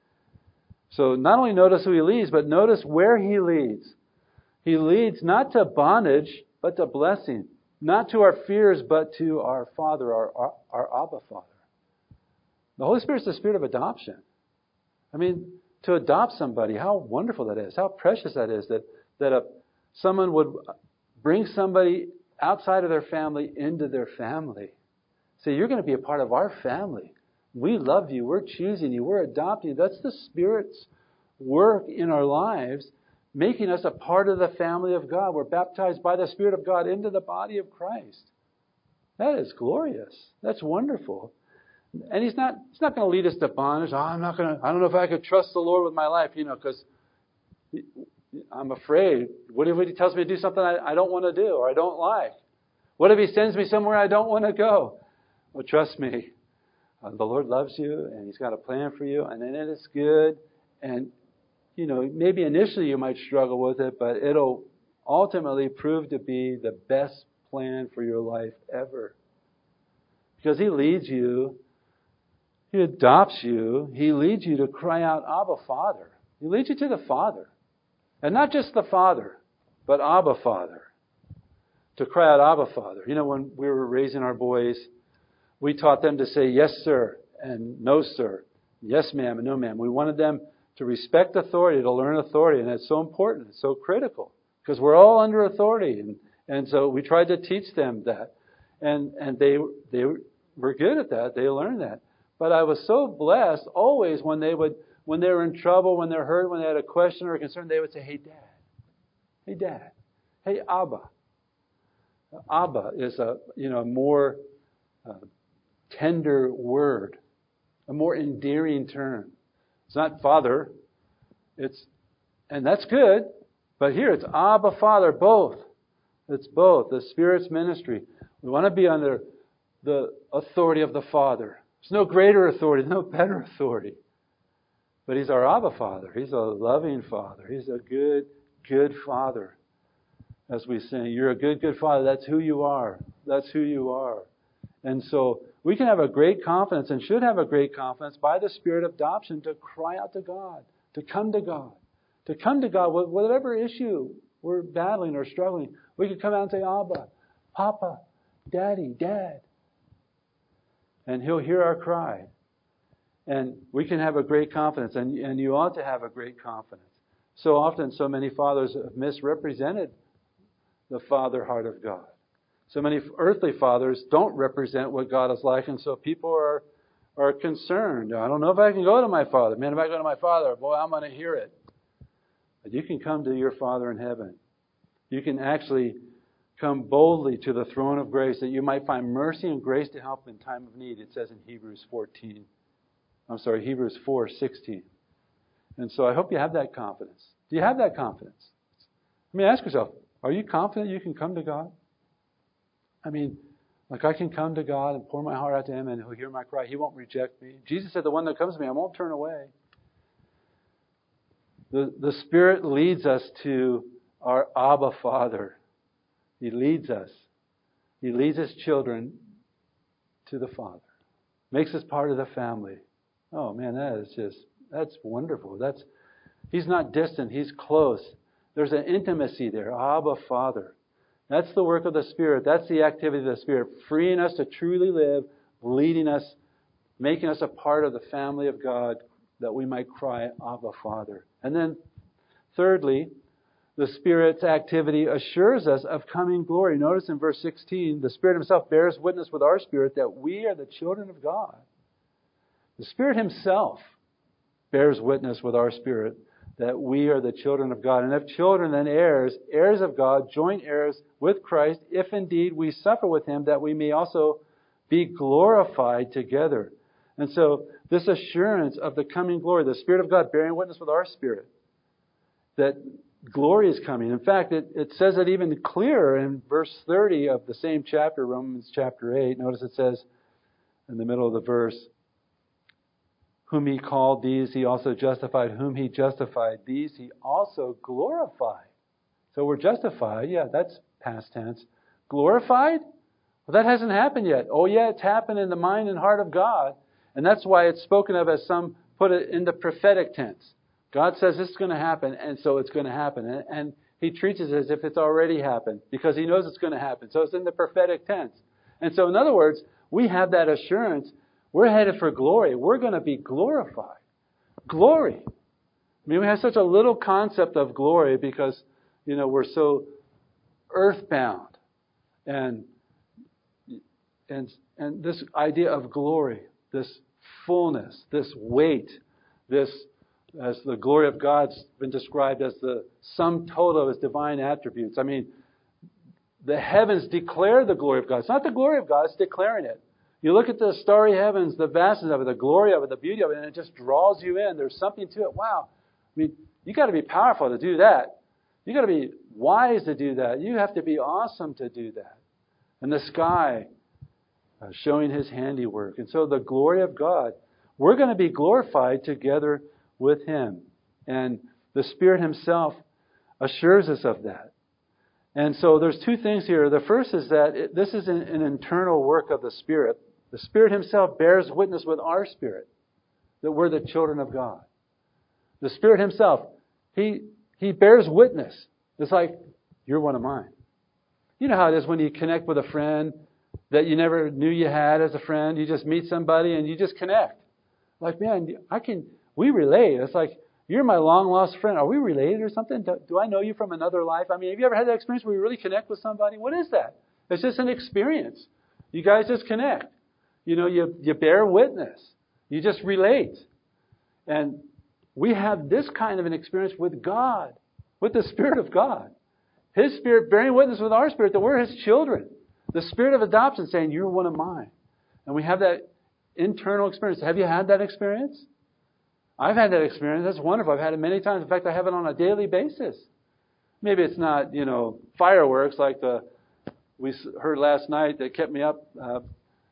So not only notice who He leads, but notice where He leads. He leads not to bondage, but to blessing. Not to our fears, but to our Father, our Abba Father. The Holy Spirit is the Spirit of adoption. I mean, to adopt somebody, how wonderful that is. How precious that is that someone would bring somebody outside of their family into their family. Say, you're going to be a part of our family. We love you. We're choosing you. We're adopting you. That's the Spirit's work in our lives, making us a part of the family of God. We're baptized by the Spirit of God into the body of Christ. That is glorious. That's wonderful. And He's not going to lead us to bondage. I don't know if I could trust the Lord with my life, because I'm afraid. What if He tells me to do something I don't want to do or I don't like? What if He sends me somewhere I don't want to go? Well, trust me. The Lord loves you and He's got a plan for you, and then it is good. And maybe initially you might struggle with it, but it'll ultimately prove to be the best plan for your life ever. Because He leads you, He adopts you, He leads you to cry out, Abba, Father. He leads you to the Father. And not just the Father, but Abba, Father. To cry out, Abba, Father. When we were raising our boys, we taught them to say yes, sir, and no, sir. Yes, ma'am, and no, ma'am. We wanted them to respect authority, to learn authority. And it's so important. It's so critical. Because we're all under authority. And so we tried to teach them that. And they were good at that. They learned that. But I was so blessed always when they were in trouble, when they were hurt, when they had a question or a concern, they would say, hey, Dad. Hey, Dad. Hey, Abba. Abba is a more tender word, a more endearing term. It's not Father. And that's good. But here it's Abba, Father, both. It's both. The Spirit's ministry. We want to be under the authority of the Father. There's no greater authority, no better authority. But He's our Abba Father. He's a loving Father. He's a good, good Father. As we sing, you're a good, good Father. That's who you are. That's who you are. And so we can have a great confidence and should have a great confidence by the Spirit of adoption to cry out to God, to come to God. To come to God with whatever issue we're battling or struggling. We can come out and say, Abba, Papa, Daddy, Dad. And He'll hear our cry. And we can have a great confidence. And you ought to have a great confidence. So often, so many fathers have misrepresented the father heart of God. So many earthly fathers don't represent what God is like. And so people are concerned. I don't know if I can go to my Father. Man, if I go to my Father, boy, I'm going to hear it. But you can come to your Father in heaven. You can actually come boldly to the throne of grace that you might find mercy and grace to help in time of need. It says in Hebrews 4:16. And so I hope you have that confidence. Do you have that confidence? I mean, ask yourself, are you confident you can come to God? I mean, like I can come to God and pour my heart out to Him and He'll hear my cry. He won't reject me. Jesus said, the one that comes to me, I won't turn away. The Spirit leads us to our Abba Father. He leads us. He leads His children to the Father. Makes us part of the family. Oh man, that's wonderful. He's not distant. He's close. There's an intimacy there. Abba Father. That's the work of the Spirit. That's the activity of the Spirit. Freeing us to truly live, leading us, making us a part of the family of God that we might cry, Abba Father. And then, thirdly, the Spirit's activity assures us of coming glory. Notice in verse 16, the Spirit Himself bears witness with our spirit that we are the children of God. The Spirit Himself bears witness with our spirit that we are the children of God. And if children, then heirs, heirs of God, joint heirs with Christ, if indeed we suffer with Him, that we may also be glorified together. And so, this assurance of the coming glory, the Spirit of God bearing witness with our spirit, that glory is coming. In fact, it says it even clearer in verse 30 of the same chapter, Romans chapter 8. Notice it says in the middle of the verse, whom He called, these He also justified. Whom He justified, these He also glorified. So we're justified. Yeah, that's past tense. Glorified? Well, that hasn't happened yet. Oh, yeah, it's happened in the mind and heart of God. And that's why it's spoken of as some put it in the prophetic tense. God says this is going to happen, and so it's going to happen. And He treats it as if it's already happened because He knows it's going to happen. So it's in the prophetic tense. And so, in other words, we have that assurance. We're headed for glory. We're going to be glorified. Glory. I mean, we have such a little concept of glory because, we're so earthbound. And this idea of glory, this fullness, this weight, this, as the glory of God's been described as the sum total of His divine attributes. I mean, the heavens declare the glory of God. It's not the glory of God, it's declaring it. You look at the starry heavens, the vastness of it, the glory of it, the beauty of it, and it just draws you in. There's something to it. Wow. I mean, you got to be powerful to do that. You got to be wise to do that. You have to be awesome to do that. And the sky showing His handiwork. And so the glory of God, we're going to be glorified together with Him. And the Spirit Himself assures us of that. And so there's two things here. The first is that this is an internal work of the Spirit. The Spirit Himself bears witness with our spirit that we're the children of God. The Spirit Himself, He bears witness. It's like, you're one of mine. You know how it is when you connect with a friend that you never knew you had as a friend. You just meet somebody and you just connect. Like, man, we relate. It's like, you're my long-lost friend. Are we related or something? Do I know you from another life? I mean, have you ever had that experience where you really connect with somebody? What is that? It's just an experience. You guys just connect. You bear witness. You just relate. And we have this kind of an experience with God, with the Spirit of God. His Spirit bearing witness with our spirit that we're His children. The Spirit of adoption saying, you're one of mine. And we have that internal experience. Have you had that experience? I've had that experience. That's wonderful. I've had it many times. In fact, I have it on a daily basis. Maybe it's not, fireworks like we heard last night that kept me up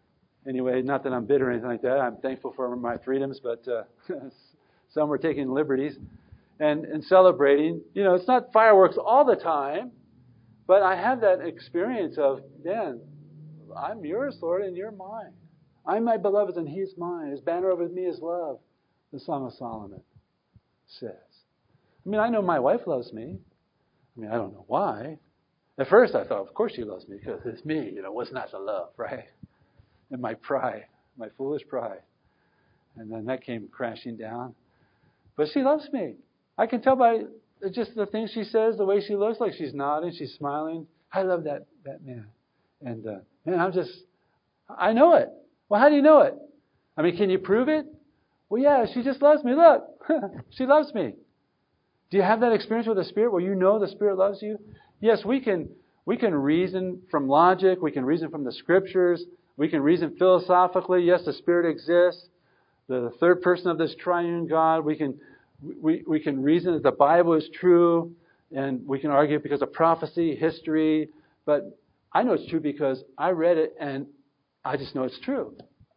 Anyway, not that I'm bitter or anything like that. I'm thankful for my freedoms, but some were taking liberties and celebrating. You know, it's not fireworks all the time, but I have that experience of, man, I'm yours, Lord, and you're mine. I'm my beloved's and he's mine. His banner over me is love, the Song of Solomon says. I mean, I know my wife loves me. I mean, I don't know why. At first I thought, of course she loves me because it's me. You know, what's not to love, right? And my pride, my foolish pride. And then that came crashing down. But she loves me. I can tell by just the things she says, the way she looks, like she's nodding, she's smiling. I love that man. And man, I know it. Well, how do you know it? I mean, can you prove it? Well, yeah, she just loves me. Look, she loves me. Do you have that experience with the Spirit where you know the Spirit loves you? Yes, we can reason from logic. We can reason from the Scriptures. We can reason philosophically. Yes, the Spirit exists. The third person of this triune God. We can reason that the Bible is true, and we can argue because of prophecy, history. But I know it's true because I read it, and I just know it's true.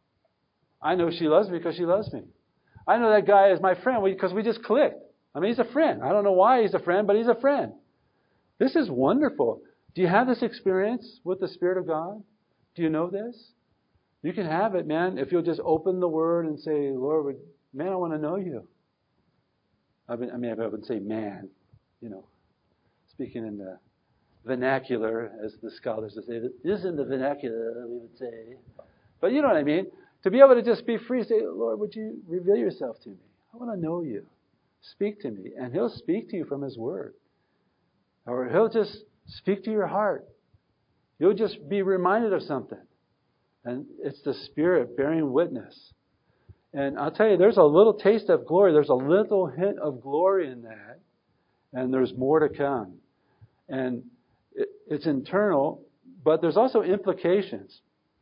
I know she loves me because she loves me. I know that guy is my friend because we just clicked. I mean, he's a friend. I don't know why he's a friend, but he's a friend. This is wonderful. Do you have this experience with the Spirit of God? Do you know this? You can have it, man, if you'll just open the Word and say, Lord, man, I want to know you. I would say man, you know, speaking in the vernacular, as the scholars would say. This is in the vernacular, we would say. But you know what I mean? To be able to just be free, say, Lord, would you reveal yourself to me? I want to know you. Speak to me. And He'll speak to you from His Word. Or He'll just speak to your heart. You'll just be reminded of something. And it's the Spirit bearing witness. And I'll tell you, there's a little taste of glory. There's a little hint of glory in that. And there's more to come. And it's internal, but there's also implications.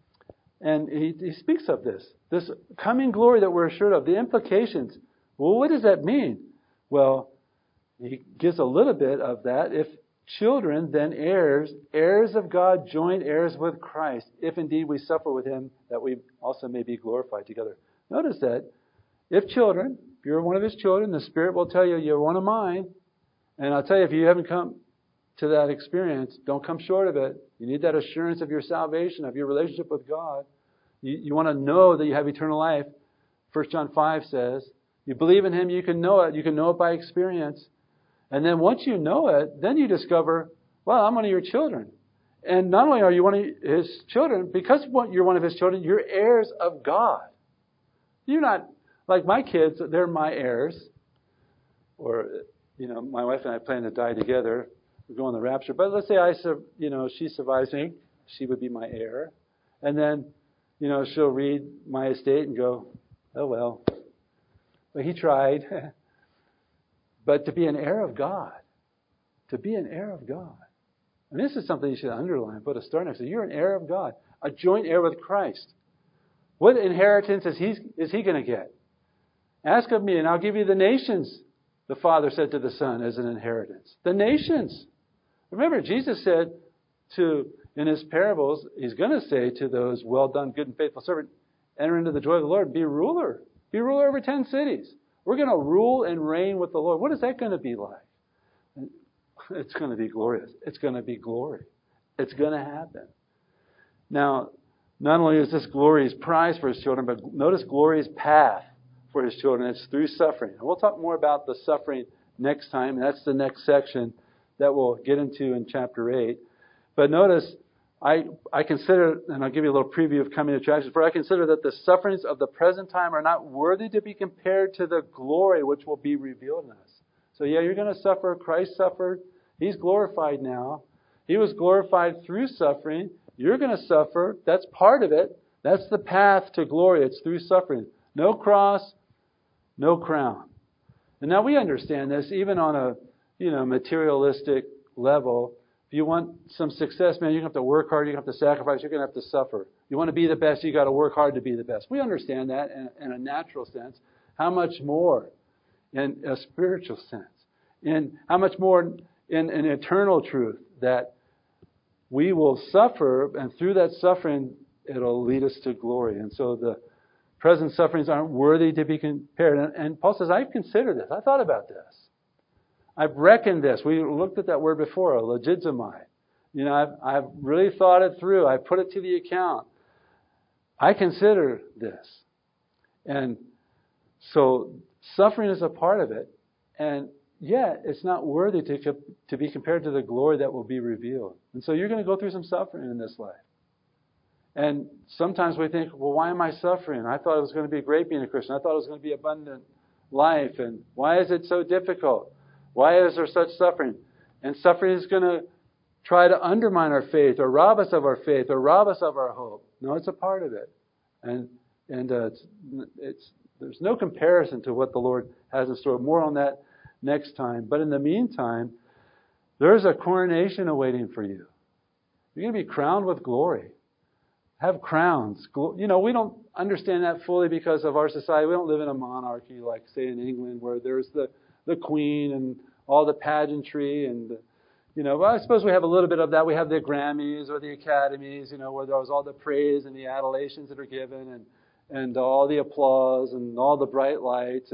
And he speaks of this coming glory that we're assured of, the implications. Well, what does that mean? Well, he gives a little bit of that. If children, then heirs, heirs of God, joint heirs with Christ, if indeed we suffer with Him, that we also may be glorified together. Notice that if children, if you're one of His children, the Spirit will tell you, you're one of mine. And I'll tell you, if you haven't come to that experience, don't come short of it. You need that assurance of your salvation, of your relationship with God. You want to know that you have eternal life. 1 John 5 says, you believe in Him, you can know it. You can know it by experience. And then once you know it, then you discover, well, I'm one of your children. And not only are you one of His children, because you're one of His children, you're heirs of God. You're not, like my kids, they're my heirs. Or, you know, my wife and I plan to die together. We're going to the rapture. But let's say she survives me. She would be my heir. And then, you know, she'll read my estate and go, oh, well. But he tried. But to be an heir of God. To be an heir of God. And this is something you should underline. Put a star next to it. You're an heir of God. A joint heir with Christ. What inheritance is he going to get? Ask of me and I'll give you the nations, the Father said to the Son as an inheritance. The nations. Remember, Jesus said in His parables, He's going to say to those, well done, good and faithful servant, enter into the joy of the Lord, be ruler. Be ruler over 10 cities. We're going to rule and reign with the Lord. What is that going to be like? It's going to be glorious. It's going to be glory. It's going to happen. Now, not only is this glory's prize for His children, but notice glory's path for His children. It's through suffering. And we'll talk more about the suffering next time. That's the next section that we'll get into in chapter 8. But notice, I consider, and I'll give you a little preview of coming attractions, for I consider that the sufferings of the present time are not worthy to be compared to the glory which will be revealed in us. So yeah, you're going to suffer. Christ suffered. He's glorified now. He was glorified through suffering. You're going to suffer. That's part of it. That's the path to glory. It's through suffering. No cross, no crown. And now we understand this even on a materialistic level. If you want some success, man, you're going to have to work hard. You're going to have to sacrifice. You're going to have to suffer. You want to be the best, you got to work hard to be the best. We understand that in a natural sense. How much more in a spiritual sense? And how much more in an eternal truth that we will suffer, and through that suffering, it'll lead us to glory. And so the present sufferings aren't worthy to be compared. And Paul says, I've considered this. I thought about this. I've reckoned this. We looked at that word before, logizomai. You know, I've really thought it through. I put it to the account. I consider this. And so suffering is a part of it. And yet, it's not worthy to be compared to the glory that will be revealed. And so you're going to go through some suffering in this life. And sometimes we think, well, why am I suffering? I thought it was going to be great being a Christian. I thought it was going to be abundant life. And why is it so difficult? Why is there such suffering? And suffering is going to try to undermine our faith or rob us of our faith or rob us of our hope. No, it's a part of it. And there's no comparison to what the Lord has in store. More on that next time. But in the meantime, there's a coronation awaiting for you. You're going to be crowned with glory. Have crowns. You know, we don't understand that fully because of our society. We don't live in a monarchy like, say, in England where there's the Queen and all the pageantry and, well, I suppose we have a little bit of that. We have the Grammys or the Academies, where there's all the praise and the adulations that are given and all the applause and all the bright lights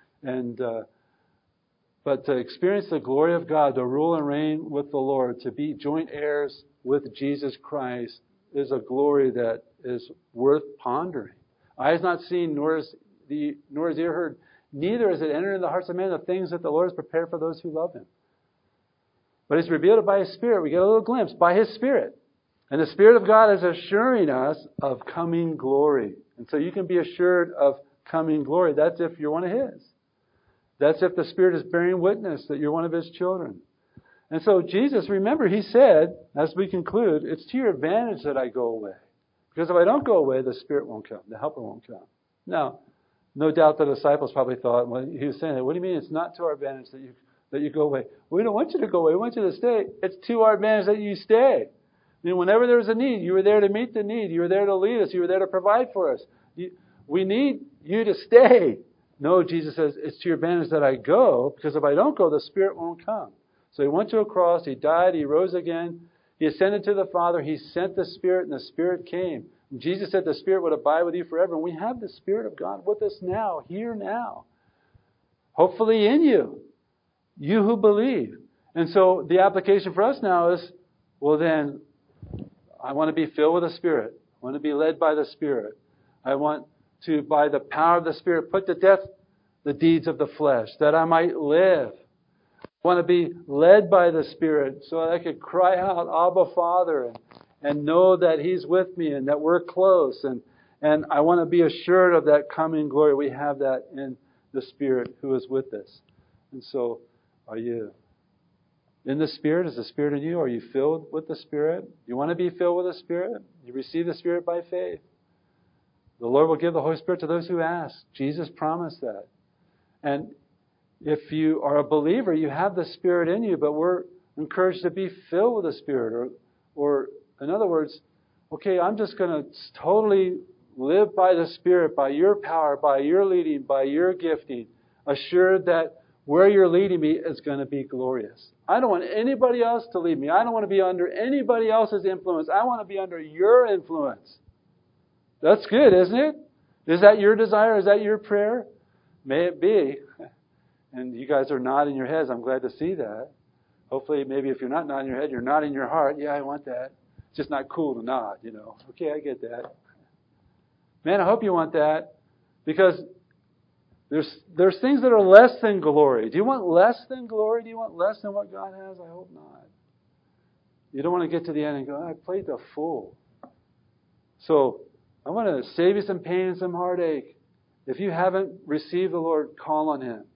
but to experience the glory of God, to rule and reign with the Lord, to be joint heirs with Jesus Christ is a glory that is worth pondering. Eye has not seen, nor has ear heard, neither has it entered into the hearts of men the things that the Lord has prepared for those who love Him. But He's revealed it by His Spirit. We get a little glimpse by His Spirit. And the Spirit of God is assuring us of coming glory. And so you can be assured of coming glory. That's if you're one of His. That's if the Spirit is bearing witness that you're one of His children. And so Jesus, remember, He said, as we conclude, it's to your advantage that I go away. Because if I don't go away, the Spirit won't come. The Helper won't come. Now, no doubt the disciples probably thought, when He was saying that, what do you mean it's not to our advantage that you go away? We don't want you to go away. We want you to stay. It's to our advantage that you stay. Whenever there was a need, you were there to meet the need. You were there to lead us. You were there to provide for us. We need you to stay. No, Jesus says, it's to your advantage that I go, because if I don't go, the Spirit won't come. So He went to a cross, He died, He rose again, He ascended to the Father, He sent the Spirit, and the Spirit came. And Jesus said the Spirit would abide with you forever. And we have the Spirit of God with us now, here now. Hopefully in you. You who believe. And so the application for us now is, well then, I want to be filled with the Spirit. I want to be led by the Spirit. I want to, by the power of the Spirit, put to death the deeds of the flesh, that I might live. I want to be led by the Spirit so that I could cry out, Abba, Father, and know that He's with me and that we're close. And I want to be assured of that coming glory. We have that in the Spirit who is with us. And so, are you in the Spirit? Is the Spirit in you? Are you filled with the Spirit? You want to be filled with the Spirit? You receive the Spirit by faith. The Lord will give the Holy Spirit to those who ask. Jesus promised that. And if you are a believer, you have the Spirit in you, but we're encouraged to be filled with the Spirit. Or in other words, okay, I'm just going to totally live by the Spirit, by your power, by your leading, by your gifting, assured that where you're leading me is going to be glorious. I don't want anybody else to lead me. I don't want to be under anybody else's influence. I want to be under your influence. That's good, isn't it? Is that your desire? Is that your prayer? May it be. And you guys are nodding your heads. I'm glad to see that. Hopefully, maybe if you're not nodding your head, you're nodding your heart. Yeah, I want that. It's just not cool to nod, Okay, I get that. Man, I hope you want that. Because there's things that are less than glory. Do you want less than glory? Do you want less than what God has? I hope not. You don't want to get to the end and go, I played the fool. So, I want to save you some pain and some heartache. If you haven't received the Lord, call on Him.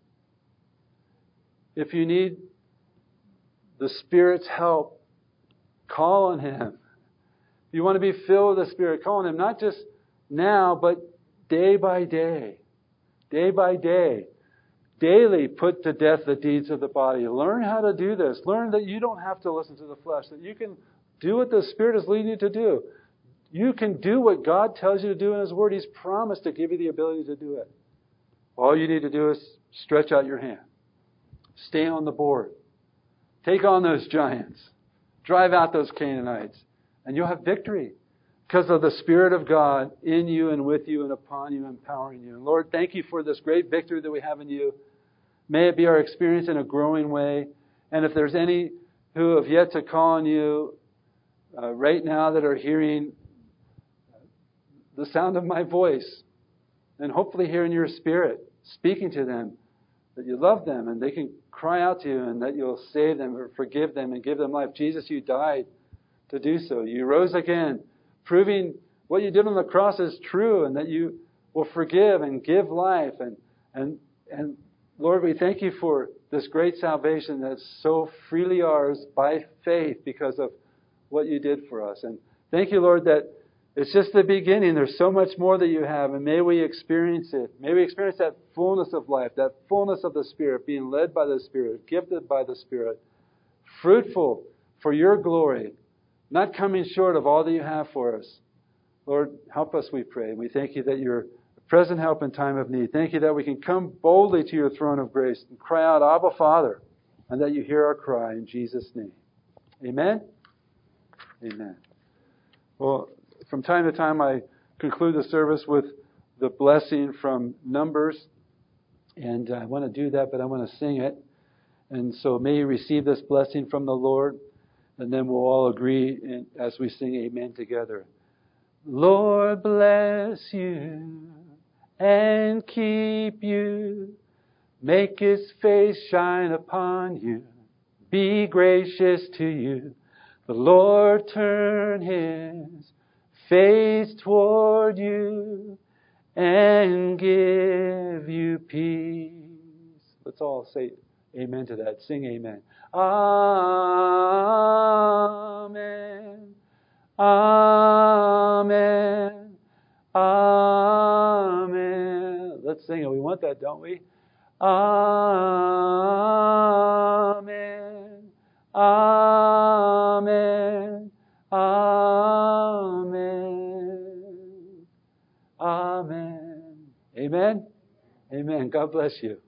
If you need the Spirit's help, call on Him. If you want to be filled with the Spirit, call on Him. Not just now, but day by day. Day by day. Daily put to death the deeds of the body. Learn how to do this. Learn that you don't have to listen to the flesh. That you can do what the Spirit is leading you to do. You can do what God tells you to do in His Word. He's promised to give you the ability to do it. All you need to do is stretch out your hand. Stay on the board. Take on those giants. Drive out those Canaanites. And you'll have victory. because of the Spirit of God in you and with you and upon you, empowering you. And Lord, thank you for this great victory that we have in you. May it be our experience in a growing way. And if there's any who have yet to call on you right now that are hearing the sound of my voice, and hopefully hearing your Spirit speaking to them, that you love them and they can cry out to you and that you'll save them or forgive them and give them life. Jesus, you died to do so. You rose again, proving what you did on the cross is true and that you will forgive and give life. And Lord, we thank you for this great salvation that's so freely ours by faith because of what you did for us. And thank you, Lord, that it's just the beginning. There's so much more that you have, and may we experience it. May we experience that fullness of life, that fullness of the Spirit, being led by the Spirit, gifted by the Spirit, fruitful for your glory, not coming short of all that you have for us. Lord, help us, we pray. We thank you that you're a present help in time of need. Thank you that we can come boldly to your throne of grace and cry out, Abba, Father, and that you hear our cry in Jesus' name. Amen? Amen. Well, from time to time, I conclude the service with the blessing from Numbers. And I want to do that, but I want to sing it. And so may you receive this blessing from the Lord. And then we'll all agree as we sing amen together. Lord bless you and keep you. Make His face shine upon you. Be gracious to you. The Lord turn His face toward you and give you peace. Let's all say amen to that. Sing amen. Amen. Amen. Amen. Let's sing it. We want that, don't we? Amen. Amen. Amen. Amen. Amen. God bless you.